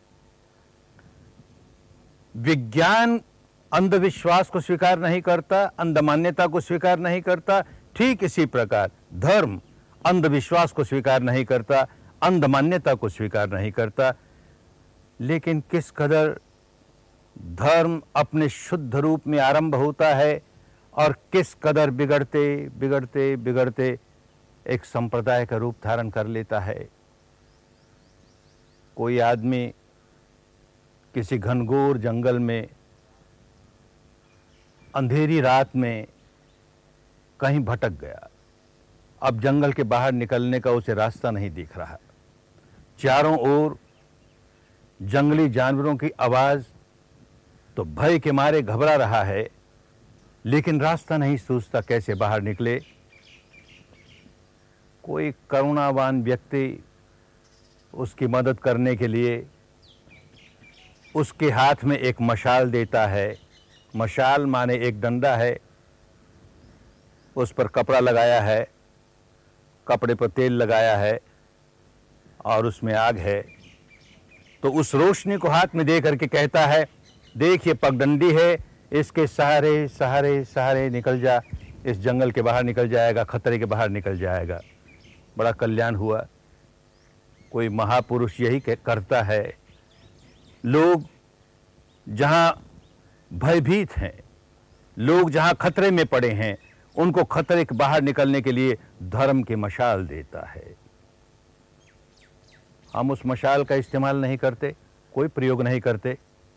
विज्ञान अंधविश्वास को स्वीकार नहीं करता, अंधमान्यता को स्वीकार नहीं करता। ठीक इसी प्रकार धर्म अंधविश्वास को स्वीकार नहीं करता, अंधमान्यता को स्वीकार नहीं करता। लेकिन किस कदर धर्म अपने शुद्ध रूप में आरंभ होता है और किस कदर बिगड़ते बिगड़ते बिगड़ते एक संप्रदाय का रूप धारण कर लेता है। कोई आदमी किसी घनघोर जंगल में अंधेरी रात में कहीं भटक गया। अब जंगल के बाहर निकलने का उसे रास्ता नहीं दिख रहा। चारों ओर जंगली जानवरों की आवाज, तो भय के मारे घबरा रहा है, लेकिन रास्ता नहीं सूझता कैसे बाहर निकले। कोई करुणावान व्यक्ति उसकी मदद करने के लिए उसके हाथ में एक मशाल देता है। मशाल माने एक डंडा है, उस पर कपड़ा लगाया है, कपड़े पर तेल लगाया है और उसमें आग है। तो उस रोशनी को हाथ में दे करके कहता है, देख ये पगडंडी है, इसके सहारे सहारे सहारे निकल जा, इस जंगल के बाहर निकल जाएगा, खतरे के बाहर निकल जाएगा। बड़ा कल्याण हुआ। कोई महापुरुष यही करता है। लोग जहां भयभीत हैं, लोग जहां खतरे में पड़े हैं, उनको खतरे के बाहर निकलने के लिए धर्म की मशाल देता है। हम उस मशाल का इस्तेमाल नहीं करते, कोई प्रयोग नहीं करते।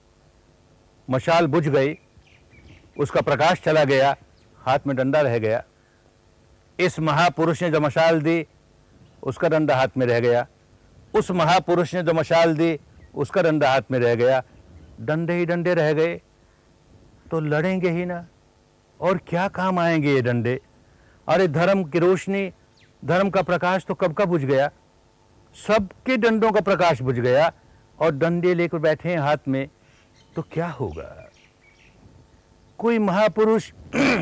मशाल बुझ गई, उसका प्रकाश चला गया, हाथ में डंडा रह गया। इस महापुरुष ने जो मशाल दी, उसका डंडा हाथ में रह गया। उस महापुरुष ने जो मशाल दी, उसका डंडा हाथ में रह गया। डंडे ही डंडे रह गए तो लड़ेंगे ही ना, और क्या काम आएंगे ये डंडे। अरे धर्म की रोशनी, धर्म का प्रकाश तो कब का बुझ गया। सबके डंडों का प्रकाश बुझ गया और डंडे लेकर बैठे हैं हाथ में, तो क्या होगा। कोई महापुरुष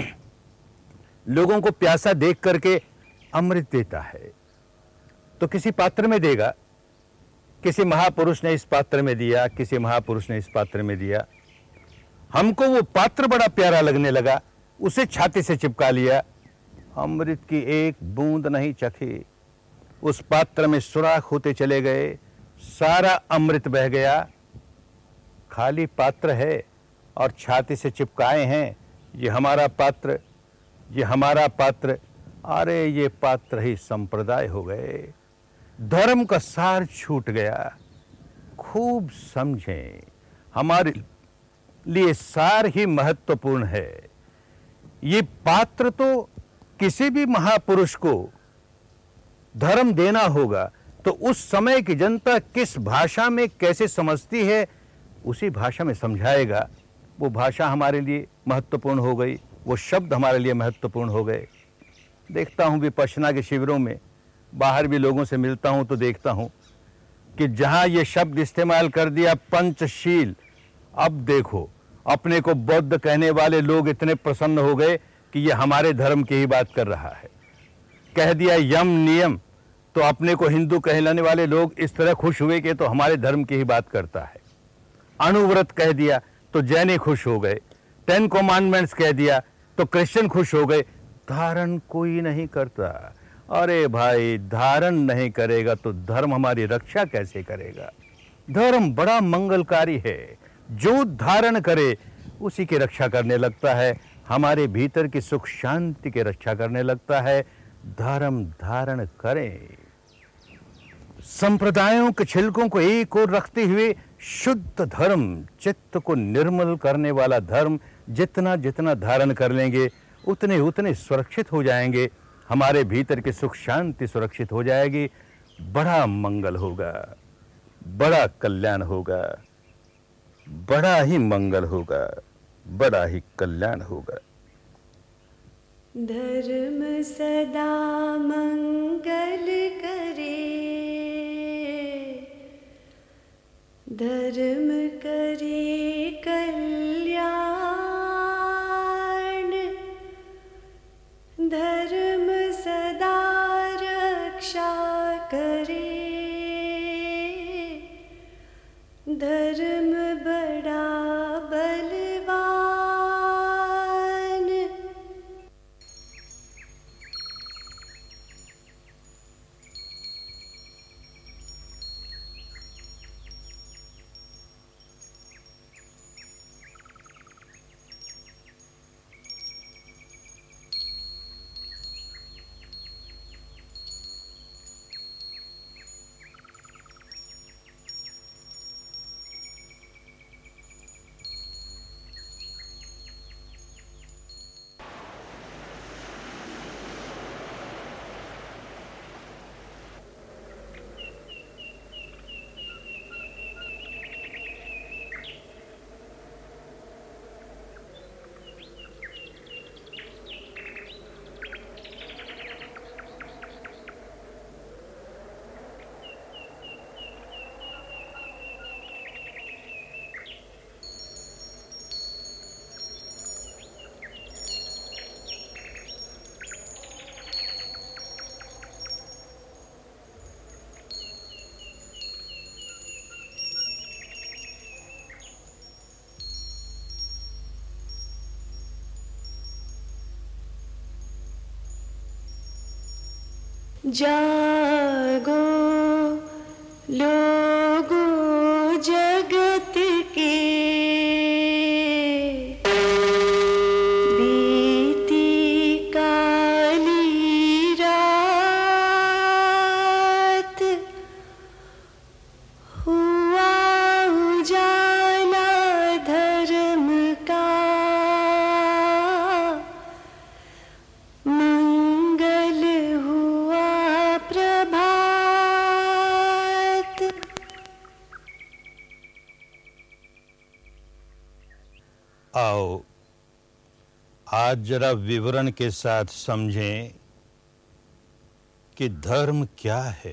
लोगों को प्यासा देख करके अमृत देता है, तो किसी पात्र में देगा। किसी महापुरुष ने इस पात्र में दिया, किसी महापुरुष ने इस पात्र में दिया। हमको वो पात्र बड़ा प्यारा लगने लगा, उसे छाती से चिपका लिया। अमृत की एक बूंद नहीं चखी, उस पात्र में सुराख होते चले गए, सारा अमृत बह गया। खाली पात्र है और छाती से चिपकाए हैं, ये हमारा पात्र, ये हमारा पात्र। अरे ये पात्र ही संप्रदाय हो गए, धर्म का सार छूट गया। खूब समझें, हमारे लिए सार ही महत्वपूर्ण है। ये पात्र तो किसी भी महापुरुष को धर्म देना होगा, तो उस समय की जनता किस भाषा में कैसे समझती है, उसी भाषा में समझाएगा। वो भाषा हमारे लिए महत्वपूर्ण हो गई, वो शब्द हमारे लिए महत्वपूर्ण हो गए। देखता हूँ विपश्यना के शिविरों में, बाहर भी लोगों से मिलता हूँ तो देखता हूँ कि जहाँ ये शब्द इस्तेमाल कर दिया पंचशील, अब देखो अपने को बौद्ध कहने वाले लोग इतने प्रसन्न हो गए कि ये हमारे धर्म की ही बात कर रहा है। कह दिया यम नियम, तो अपने को हिंदू कहलाने वाले लोग इस तरह खुश हुए कि तो हमारे धर्म की ही बात करता है। अणुव्रत कह दिया तो जैनी खुश हो गए। टेन कमांडमेंट्स कह दिया तो क्रिश्चियन खुश हो गए। धारण कोई नहीं करता। अरे भाई, धारण नहीं करेगा तो धर्म हमारी रक्षा कैसे करेगा। धर्म बड़ा मंगलकारी है, जो धारण करे उसी की रक्षा करने लगता है, हमारे भीतर की सुख शांति की रक्षा करने लगता है। धर्म धारण करें। संप्रदायों के छिलकों को एक ओर रखते हुए शुद्ध धर्म, चित्त को निर्मल करने वाला धर्म जितना जितना धारण कर लेंगे उतने उतने सुरक्षित हो जाएंगे। हमारे भीतर की सुख शांति सुरक्षित हो जाएगी। बड़ा मंगल होगा, बड़ा कल्याण होगा, बड़ा ही मंगल होगा, बड़ा ही कल्याण होगा। धर्म सदा मंगल करे, धर्म करे कल्याण, धर्म सदा रक्षा करे, धर्म बड़ा बलवान। जागो लोगों जगत के, बीती काली रात, हुआ उजाला धर्म का, मंगल हुआ प्रभात। आओ आज जरा विवरण के साथ समझें कि धर्म क्या है।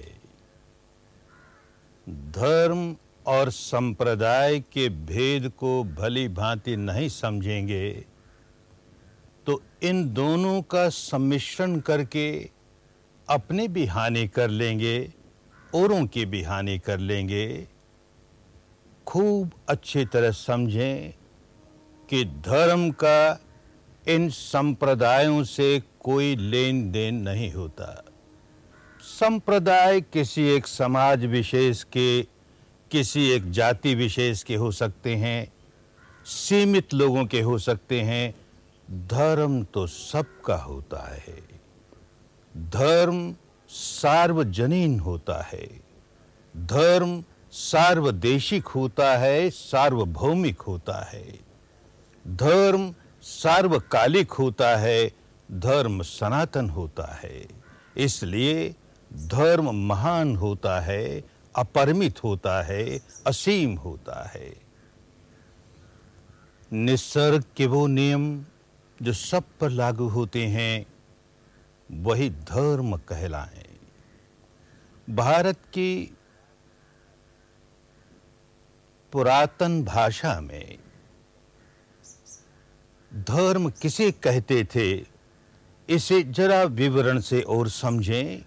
धर्म और संप्रदाय के भेद को भली भांति नहीं समझेंगे तो इन दोनों का सम्मिश्रण करके अपने भी हानि कर लेंगे, औरों की भी हानि कर लेंगे। खूब अच्छी तरह समझें कि धर्म का इन संप्रदायों से कोई लेन देन नहीं होता। संप्रदाय किसी एक समाज विशेष के, किसी एक जाति विशेष के हो सकते हैं, सीमित लोगों के हो सकते हैं। धर्म तो सबका होता है। धर्म सार्वजनीन होता है। धर्म सार्वदेशिक होता है, सार्वभौमिक होता है। धर्म सार्वकालिक होता है, धर्म सनातन होता है। इसलिए धर्म महान होता है, अपरिमित होता है, असीम होता है। निसर्ग के वो नियम जो सब पर लागू होते हैं वही धर्म कहलाएं। भारत की पुरातन भाषा में धर्म किसे कहते थे, इसे जरा विवरण से और समझें।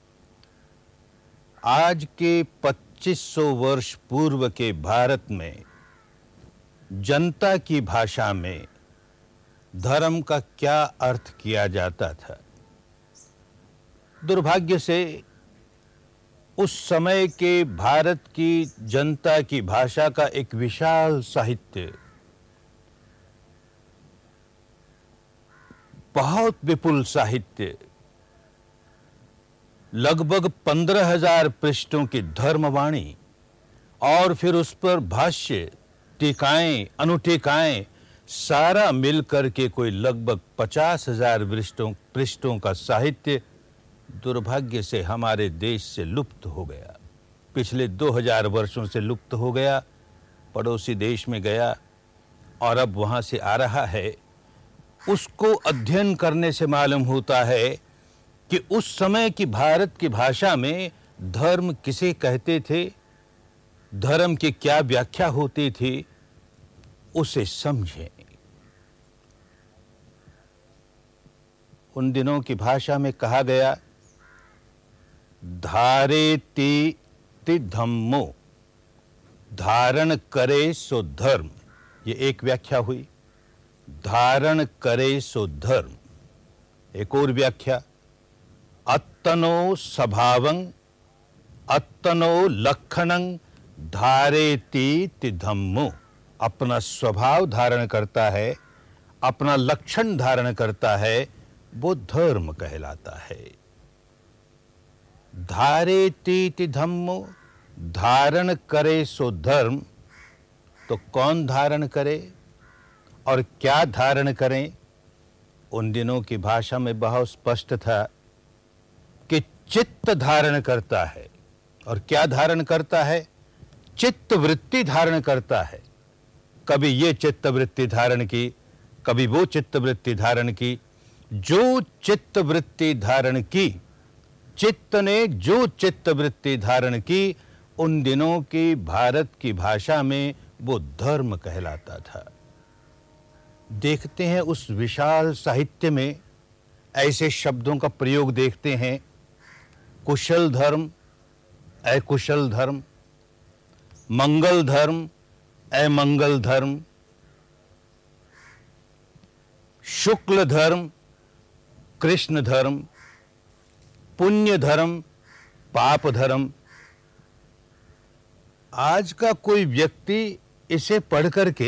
आज के पच्चीस सौ वर्ष पूर्व के भारत में जनता की भाषा में धर्म का क्या अर्थ किया जाता था। दुर्भाग्य से उस समय के भारत की जनता की भाषा का एक विशाल साहित्य, बहुत विपुल साहित्य, लगभग पंद्रह हजार पृष्ठों की धर्मवाणी और फिर उस पर भाष्य, टीकाएं, अनुटीकाएं, सारा मिलकर के कोई लगभग पचास हजार पृष्ठों पृष्ठों का साहित्य दुर्भाग्य से हमारे देश से लुप्त हो गया। पिछले दो हज़ार वर्षों से लुप्त हो गया, पड़ोसी देश में गया और अब वहां से आ रहा है। उसको अध्ययन करने से मालूम होता है कि उस समय की भारत की भाषा में धर्म किसे कहते थे, धर्म की क्या व्याख्या होती थी उसे समझें। उन दिनों की भाषा में कहा गया, धारेति ति धम्मो, धारण करे सो धर्म। ये एक व्याख्या हुई, धारण करे सो धर्म। एक और व्याख्या, अत्तनो स्वभावं अत्तनो लक्षणं धारेति ति धम्मो। अपना स्वभाव धारण करता है, अपना लक्षण धारण करता है, वो धर्म कहलाता है। धारेति ति धम्मो, धारण करे सो धर्म। तो कौन धारण करे और क्या धारण करें? उन दिनों की भाषा में बहुत स्पष्ट था कि चित्त धारण करता है। और क्या धारण करता है? चित्त वृत्ति धारण करता है। कभी ये चित्त वृत्ति धारण की, कभी वो चित्त वृत्ति धारण की। जो चित्त वृत्ति धारण की, चित्त ने जो चित्त वृत्ति धारण की, उन दिनों की भारत की भाषा में वो धर्म कहलाता था। देखते हैं उस विशाल साहित्य में ऐसे शब्दों का प्रयोग देखते हैं, कुशल धर्म, अकुशल धर्म, मंगल धर्म, अमंगल धर्म, शुक्ल धर्म, कृष्ण धर्म, पुण्य धर्म, पाप धर्म। आज का कोई व्यक्ति इसे पढ़ करके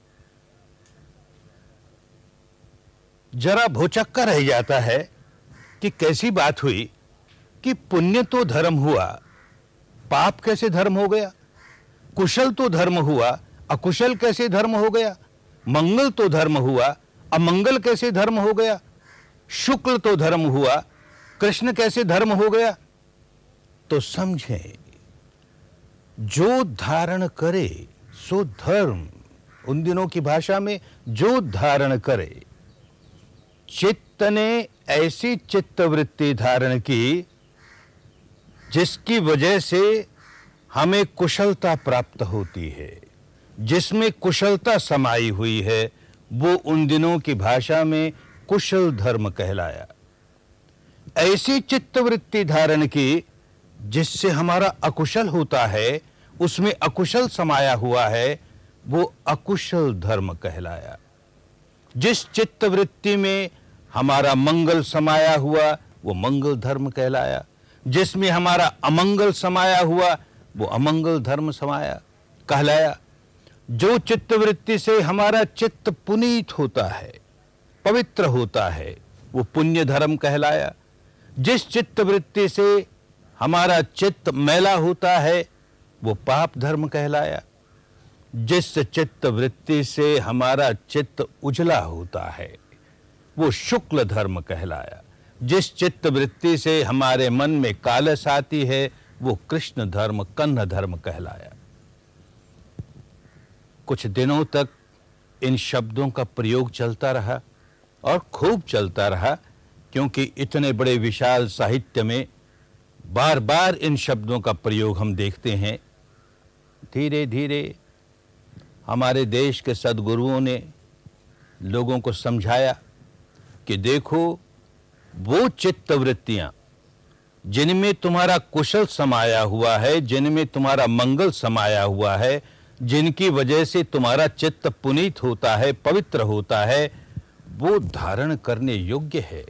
जरा भौचक्का रह जाता है कि कैसी बात हुई कि पुण्य तो धर्म हुआ, पाप कैसे धर्म हो गया? कुशल तो धर्म हुआ, अकुशल कैसे धर्म हो गया? मंगल तो धर्म हुआ, अमंगल कैसे धर्म हो गया? शुक्ल तो धर्म हुआ, कृष्ण कैसे धर्म हो गया? तो समझें, जो धारण करे सो धर्म। उन दिनों की भाषा में जो धारण करे। चित्त ने ऐसी चित्तवृत्ति धारण की जिसकी वजह से हमें कुशलता प्राप्त होती है, जिसमें कुशलता समाई हुई है, वो उन दिनों की भाषा में कुशल धर्म कहलाया। ऐसी चित्तवृत्ति धारण की जिससे हमारा अकुशल होता है, उसमें अकुशल समाया हुआ है, वो अकुशल धर्म कहलाया। जिस चित्तवृत्ति में हमारा मंगल समाया हुआ, वो मंगल धर्म कहलाया। जिसमें हमारा अमंगल समाया हुआ, वो अमंगल धर्म समाया कहलाया। जो चित्तवृत्ति से हमारा चित्त पुनीत होता है, पवित्र होता है, वो पुण्य धर्म कहलाया। जिस चित्तवृत्ति से हमारा चित्त मैला होता है, वो पाप धर्म कहलाया। जिस चित्तवृत्ति से हमारा चित्त उजला होता है, वो शुक्ल धर्म कहलाया। जिस चित्तवृत्ति से हमारे मन में कालस आती है, वो कृष्ण धर्म, कन्न धर्म कहलाया। कुछ दिनों तक इन शब्दों का प्रयोग चलता रहा और खूब चलता रहा, क्योंकि इतने बड़े विशाल साहित्य में बार बार इन शब्दों का प्रयोग हम देखते हैं। धीरे धीरे हमारे देश के सद्गुरुओं ने लोगों को समझाया कि देखो, वो चित्तवृत्तियां जिनमें तुम्हारा कुशल समाया हुआ है, जिनमें तुम्हारा मंगल समाया हुआ है, जिनकी वजह से तुम्हारा चित्त पुनीत होता है, पवित्र होता है, वो धारण करने योग्य है।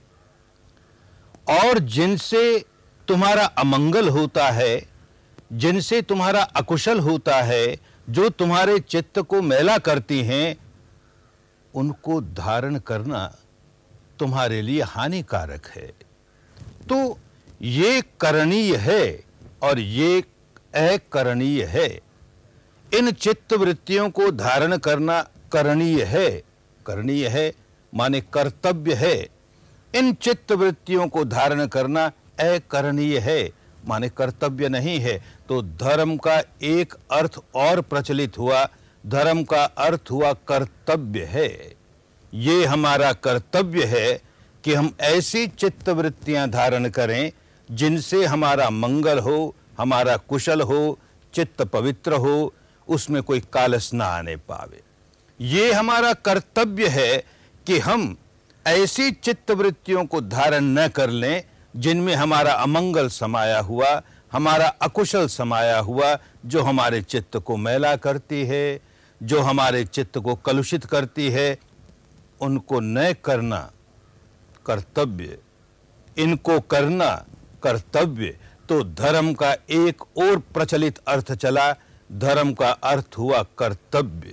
और जिनसे तुम्हारा अमंगल होता है, जिनसे तुम्हारा अकुशल होता है, जो तुम्हारे चित्त को मैला करती हैं, उनको धारण करना तुम्हारे लिए हानिकारक है। तो ये करणीय है और ये अकरणीय है। इन चित्तवृत्तियों को धारण करना करणीय है। करणीय है माने कर्तव्य है। इन चित्तवृत्तियों को धारण करना अकरणीय है माने कर्तव्य नहीं है। तो धर्म का एक अर्थ और प्रचलित हुआ, धर्म का अर्थ हुआ कर्तव्य है। ये हमारा कर्तव्य है कि हम ऐसी चित्तवृत्तियां धारण करें जिनसे हमारा मंगल हो, हमारा कुशल हो, चित्त पवित्र हो, उसमें कोई कालस ना आने पावे। ये हमारा कर्तव्य है कि हम ऐसी चित्त वृत्तियों को धारण न कर लें जिनमें हमारा अमंगल समाया हुआ, हमारा अकुशल समाया हुआ, जो हमारे चित्त को मैला करती है, जो हमारे चित्त को कलुषित करती है। उनको न करना कर्तव्य, इनको करना कर्तव्य। तो धर्म का एक और प्रचलित अर्थ चला, धर्म का अर्थ हुआ कर्तव्य।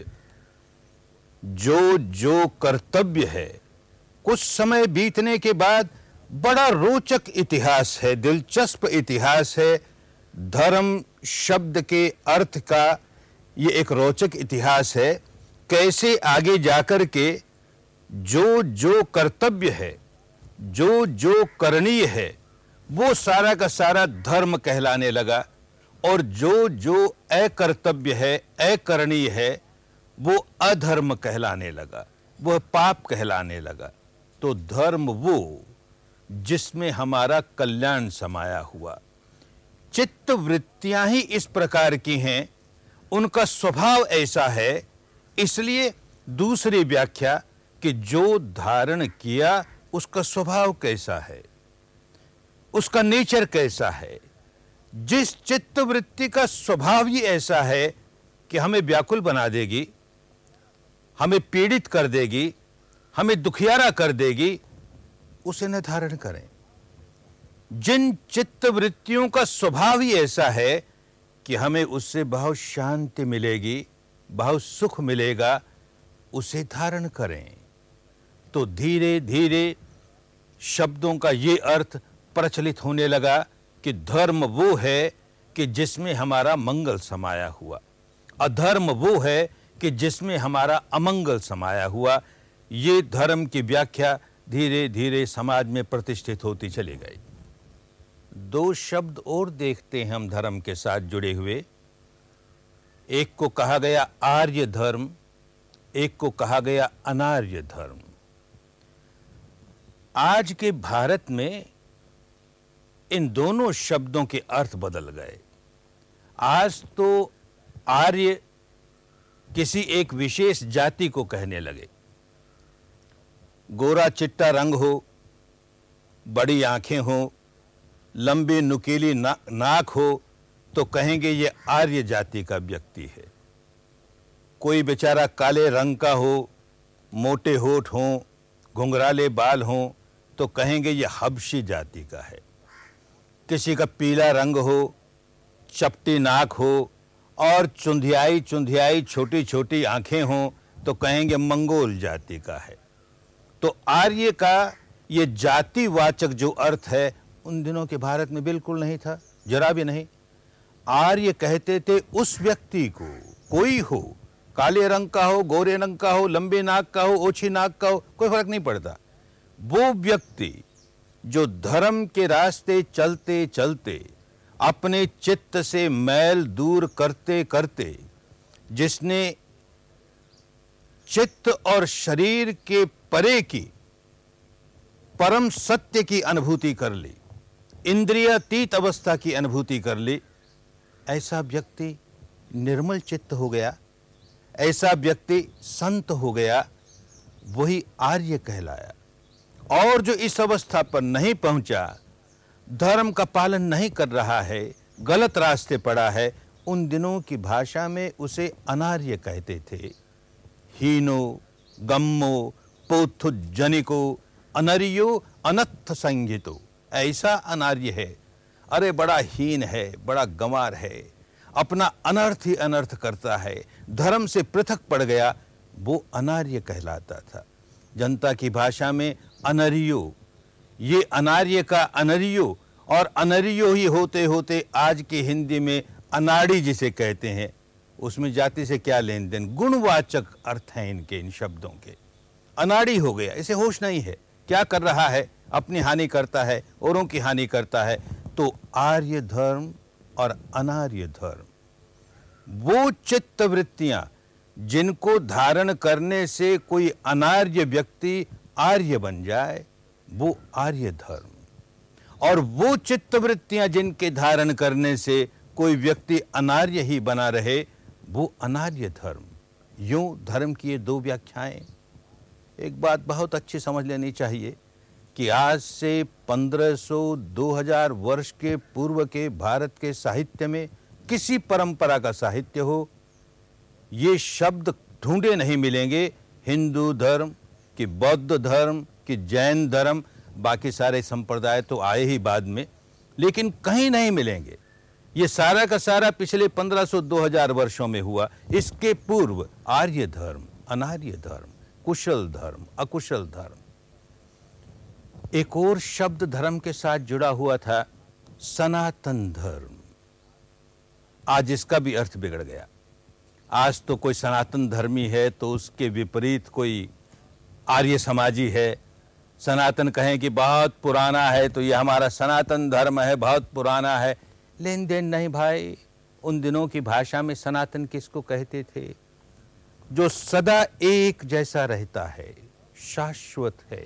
जो जो कर्तव्य है, कुछ समय बीतने के बाद बड़ा रोचक इतिहास है, दिलचस्प इतिहास है। धर्म शब्द के अर्थ का ये एक रोचक इतिहास है। कैसे आगे जाकर के जो जो कर्तव्य है, जो जो करणीय है, वो सारा का सारा धर्म कहलाने लगा, और जो जो अकर्तव्य है, अकरणीय है, वो अधर्म कहलाने लगा, वह पाप कहलाने लगा। तो धर्म वो जिसमें हमारा कल्याण समाया हुआ। चित्त वृत्तियां ही इस प्रकार की हैं, उनका स्वभाव ऐसा है। इसलिए दूसरी व्याख्या कि जो धारण किया उसका स्वभाव कैसा है, उसका नेचर कैसा है। जिस चित्त वृत्ति का स्वभाव ही ऐसा है कि हमें व्याकुल बना देगी, हमें पीड़ित कर देगी, हमें दुखियारा कर देगी, उसे न धारण करें। जिन चित्त वृत्तियों का स्वभाव ही ऐसा है कि हमें उससे बहुत शांति मिलेगी, बहुत सुख मिलेगा, उसे धारण करें। तो धीरे धीरे शब्दों का ये अर्थ प्रचलित होने लगा कि धर्म वो है कि जिसमें हमारा मंगल समाया हुआ, अधर्म वो है कि जिसमें हमारा अमंगल समाया हुआ। ये धर्म की व्याख्या धीरे धीरे समाज में प्रतिष्ठित होती चली गई। दो शब्द और देखते हैं हम धर्म के साथ जुड़े हुए। एक को कहा गया आर्य धर्म, एक को कहा गया अनार्य धर्म। आज के भारत में इन दोनों शब्दों के अर्थ बदल गए। आज तो आर्य किसी एक विशेष जाति को कहने लगे। गोरा चिट्टा रंग हो, बड़ी आंखें हो, लंबी नुकीली ना, नाक हो, तो कहेंगे ये आर्य जाति का व्यक्ति है। कोई बेचारा काले रंग का हो, मोटे होठ हों, घुंघराले बाल हों, तो कहेंगे ये हबशी जाति का है। किसी का पीला रंग हो, चपटी नाक हो और चुंधियाई चुंधियाई छोटी छोटी आंखें हों, तो कहेंगे मंगोल जाति का है। तो आर्य का ये जातिवाचक जो अर्थ है, उन दिनों के भारत में बिल्कुल नहीं था, जरा भी नहीं। आर्य कहते थे उस व्यक्ति को, कोई हो, काले रंग का हो, गोरे रंग का हो, लंबे नाक का हो, ओछी नाक का हो, कोई फर्क नहीं पड़ता। वो व्यक्ति जो धर्म के रास्ते चलते चलते अपने चित्त से मैल दूर करते करते, जिसने चित्त और शरीर के परे की परम सत्य की अनुभूति कर ली, इंद्रियातीत अवस्था की अनुभूति कर ली, ऐसा व्यक्ति निर्मल चित्त हो गया, ऐसा व्यक्ति संत हो गया, वही आर्य कहलाया। और जो इस अवस्था पर नहीं पहुंचा, धर्म का पालन नहीं कर रहा है, गलत रास्ते पड़ा है, उन दिनों की भाषा में उसे अनार्य कहते थे। हीनो गम्मो पोथु जनिको अनर्यो अनत्थ संगितो, ऐसा अनार्य है। अरे बड़ा हीन है, बड़ा गंवार है, अपना अनर्थ ही अनर्थ करता है, धर्म से पृथक पड़ गया, वो अनार्य कहलाता था। जनता की भाषा में अनर्यो, ये अनार्य का अनर्यो, और अनर्यो ही होते होते आज की हिंदी में अनाड़ी जिसे कहते हैं, उसमें जाति से क्या लेन देन, गुणवाचक अर्थ हैं इनके, इन शब्दों के। अनाड़ी हो गया, इसे होश नहीं है क्या कर रहा है, अपनी हानि करता है, औरों की हानि करता है। तो आर्य धर्म और अनार्य धर्म, वो चित्त वृत्तियां जिनको धारण करने से कोई अनार्य व्यक्ति आर्य बन जाए, वो आर्य धर्म। और वो चित्त वृत्तियां जिनके धारण करने से कोई व्यक्ति अनार्य ही बना रहे, वो अनार्य धर्म। यूं धर्म की ये दो व्याख्याएं। एक बात बहुत अच्छी समझ लेनी चाहिए कि आज से पंद्रह सौ दो हज़ार वर्ष के पूर्व के भारत के साहित्य में किसी परंपरा का साहित्य हो, ये शब्द ढूंढे नहीं मिलेंगे हिंदू धर्म कि बौद्ध धर्म कि जैन धर्म, बाकी सारे संप्रदाय तो आए ही बाद में, लेकिन कहीं नहीं मिलेंगे। ये सारा का सारा पिछले पंद्रह सौ दो हज़ार वर्षों में हुआ। इसके पूर्व आर्य धर्म, अनार्य धर्म, कुशल धर्म, अकुशल धर्म। एक और शब्द धर्म के साथ जुड़ा हुआ था, सनातन धर्म। आज इसका भी अर्थ बिगड़ गया। आज तो कोई सनातन धर्मी है तो उसके विपरीत कोई आर्य समाजी है। सनातन कहें कि बहुत पुराना है तो ये हमारा सनातन धर्म है, बहुत पुराना है। लेन देन नहीं भाई। उन दिनों की भाषा में सनातन किसको कहते थे? जो सदा एक जैसा रहता है, शाश्वत है।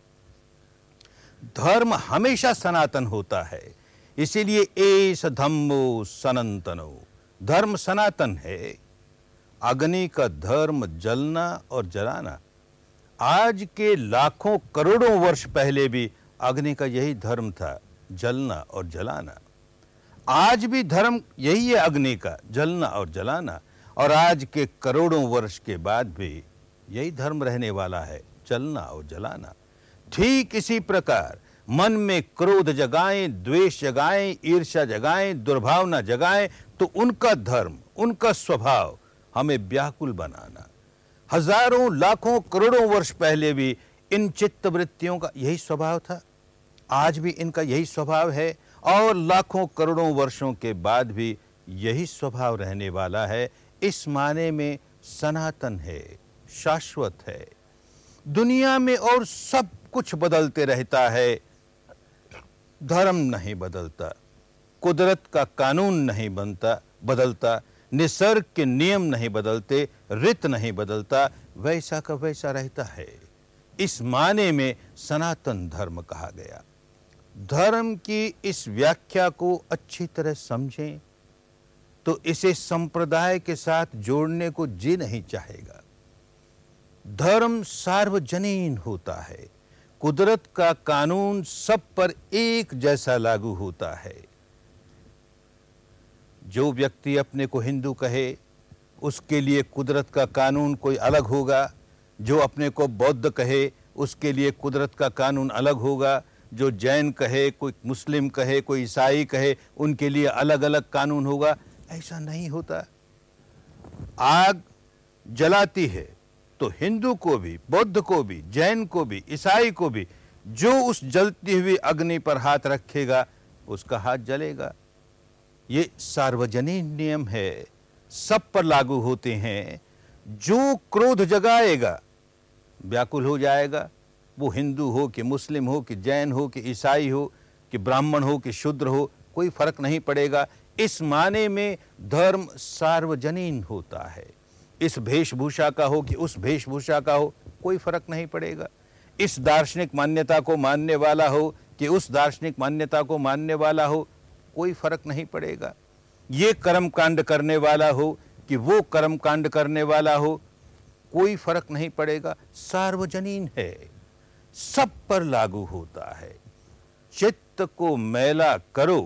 धर्म हमेशा सनातन होता है, इसीलिए एष धम्मो सनातनो, धर्म सनातन है। अग्नि का धर्म जलना और जलाना। आज के लाखों करोड़ों वर्ष पहले भी अग्नि का यही धर्म था, जलना और जलाना। आज भी धर्म यही है, अग्नि का जलना और जलाना। और आज के करोड़ों वर्ष के बाद भी यही धर्म रहने वाला है, जलना और जलाना। ठीक इसी प्रकार मन में क्रोध जगाएं, द्वेष जगाएं, ईर्ष्या जगाएं, दुर्भावना जगाएं, तो उनका धर्म, उनका स्वभाव हमें व्याकुल बनाना। हजारों लाखों करोड़ों वर्ष पहले भी इन चित्त वृत्तियों का यही स्वभाव था, आज भी इनका यही स्वभाव है, और लाखों करोड़ों वर्षों के बाद भी यही स्वभाव रहने वाला है। इस माने में सनातन है, शाश्वत है। दुनिया में और सब कुछ बदलते रहता है, धर्म नहीं बदलता। कुदरत का कानून नहीं बनता बदलता, निसर्ग के नियम नहीं बदलते, ऋत नहीं बदलता, वैसा का वैसा रहता है। इस माने में सनातन धर्म कहा गया। धर्म की इस व्याख्या को अच्छी तरह समझें तो इसे संप्रदाय के साथ जोड़ने को जी नहीं चाहेगा। धर्म सार्वजनीन होता है। कुदरत का कानून सब पर एक जैसा लागू होता है। जो व्यक्ति अपने को हिंदू कहे उसके लिए कुदरत का कानून कोई अलग होगा, जो अपने को बौद्ध कहे उसके लिए कुदरत का कानून अलग होगा, जो जैन कहे, कोई मुस्लिम कहे, कोई ईसाई कहे, उनके लिए अलग अलग कानून होगा। ऐसा नहीं होता। आग जलाती है तो हिंदू को भी, बौद्ध को भी, जैन को भी, ईसाई को भी, जो उस जलती हुई अग्नि पर हाथ रखेगा उसका हाथ जलेगा। ये सार्वजनिक नियम है, सब पर लागू होते हैं। जो क्रोध जगाएगा व्याकुल हो जाएगा, वो हिंदू हो कि मुस्लिम हो कि जैन हो कि ईसाई हो कि ब्राह्मण हो कि शूद्र हो, कोई फर्क नहीं पड़ेगा। इस माने में धर्म सार्वजनीन होता है। इस वेशभूषा का हो कि उस वेशभूषा का हो, कोई फर्क नहीं पड़ेगा। इस दार्शनिक मान्यता को मानने वाला हो कि उस दार्शनिक मान्यता को मानने वाला हो, कोई फर्क नहीं पड़ेगा। ये कर्म कांड करने वाला हो कि वो कर्म कांड करने वाला हो, कोई फर्क नहीं पड़ेगा। सार्वजनीन है, सब पर लागू होता है। चित्त को मैला करो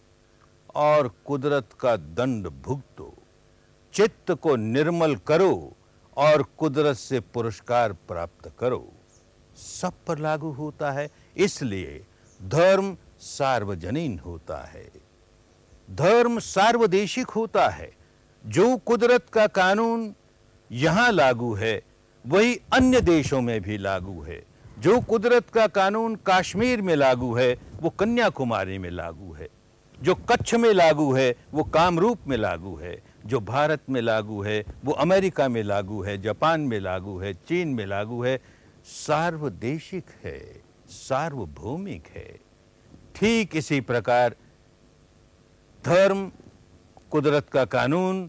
और कुदरत का दंड भुगतो। चित्त को निर्मल करो और कुदरत से पुरस्कार प्राप्त करो। सब पर लागू होता है, इसलिए धर्म सार्वजनीन होता है। धर्म सार्वदेशिक होता है। जो कुदरत का कानून यहां लागू है वही अन्य देशों में भी लागू है। जो कुदरत का कानून कश्मीर में लागू है वो कन्याकुमारी में लागू है। जो कच्छ में लागू है वो कामरूप में लागू है। जो भारत में लागू है वो अमेरिका में लागू है, जापान में लागू है, चीन में लागू है। सार्वदेशिक है, सार्वभौमिक है। ठीक इसी प्रकार धर्म, कुदरत का कानून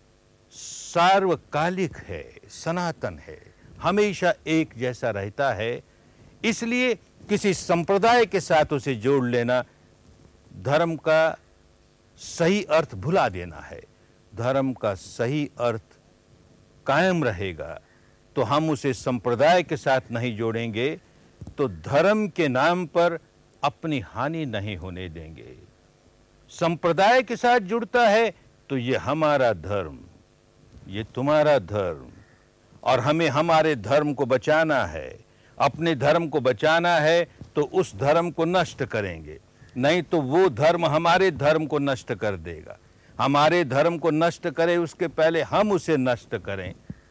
सार्वकालिक है, सनातन है, हमेशा एक जैसा रहता है। इसलिए किसी संप्रदाय के साथ उसे जोड़ लेना धर्म का सही अर्थ भुला देना है। धर्म का सही अर्थ कायम रहेगा तो हम उसे संप्रदाय के साथ नहीं जोड़ेंगे, तो धर्म के नाम पर अपनी हानि नहीं होने देंगे। संप्रदाय के साथ जुड़ता है तो ये हमारा धर्म, ये तुम्हारा धर्म, और हमें हमारे धर्म को बचाना है। अपने धर्म को बचाना है तो उस धर्म को नष्ट करेंगे, नहीं तो वो धर्म हमारे धर्म को नष्ट कर देगा। हमारे धर्म को नष्ट करे उसके पहले हम उसे नष्ट करें।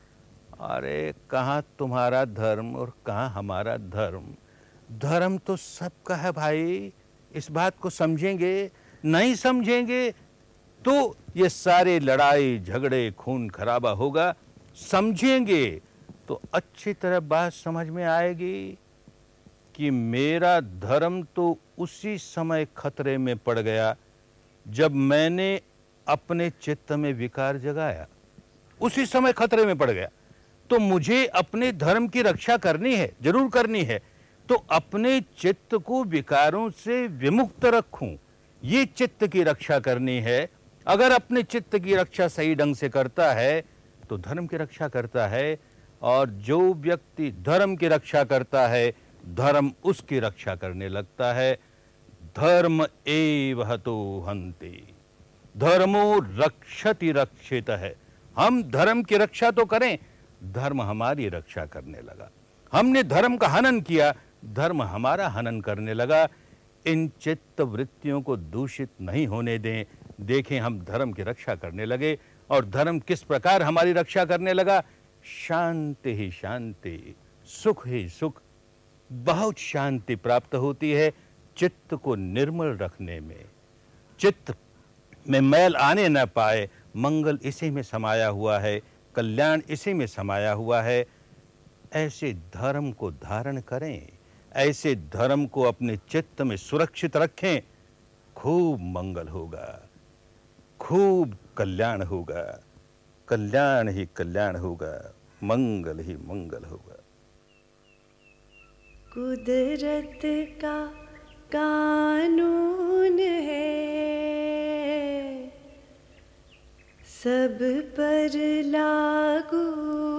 अरे कहाँ तुम्हारा धर्म और कहाँ हमारा धर्म? धर्म तो सबका है भाई, इस बात को समझेंगे। नहीं समझेंगे तो ये सारे लड़ाई झगड़े खून खराबा होगा। समझेंगे तो अच्छी तरह बात समझ में आएगी कि मेरा धर्म तो उसी समय खतरे में पड़ गया जब मैंने अपने चित्त में विकार जगाया। उसी समय खतरे में पड़ गया, तो मुझे अपने धर्म की रक्षा करनी है, जरूर करनी है। तो अपने चित्त को विकारों से विमुक्त रखूं, ये चित्त की रक्षा करनी है। अगर अपने चित्त की रक्षा सही ढंग से करता है तो धर्म की रक्षा करता है, और जो व्यक्ति धर्म की रक्षा करता है धर्म उसकी रक्षा करने लगता है। धर्म एव हतो हन्ति, धर्मो रक्षति रक्षित है। हम धर्म की रक्षा तो करें, धर्म हमारी रक्षा करने लगा। हमने धर्म का हनन किया, धर्म हमारा हनन करने लगा। इन चित्त वृत्तियों को दूषित नहीं होने दें। देखें हम धर्म की रक्षा करने लगे, और धर्म किस प्रकार हमारी रक्षा करने लगा। शांति ही शांति, सुख ही सुख। बहुत शांति प्राप्त होती है चित्त को निर्मल रखने में। चित्त में मैल आने न पाए, मंगल इसी में समाया हुआ है, कल्याण इसी में समाया हुआ है। ऐसे धर्म को धारण करें, ऐसे धर्म को अपने चित्त में सुरक्षित रखें। खूब मंगल होगा, खूब कल्याण होगा, कल्याण ही कल्याण होगा, मंगल ही मंगल होगा। कुदरत का कानून है, सब पर लागू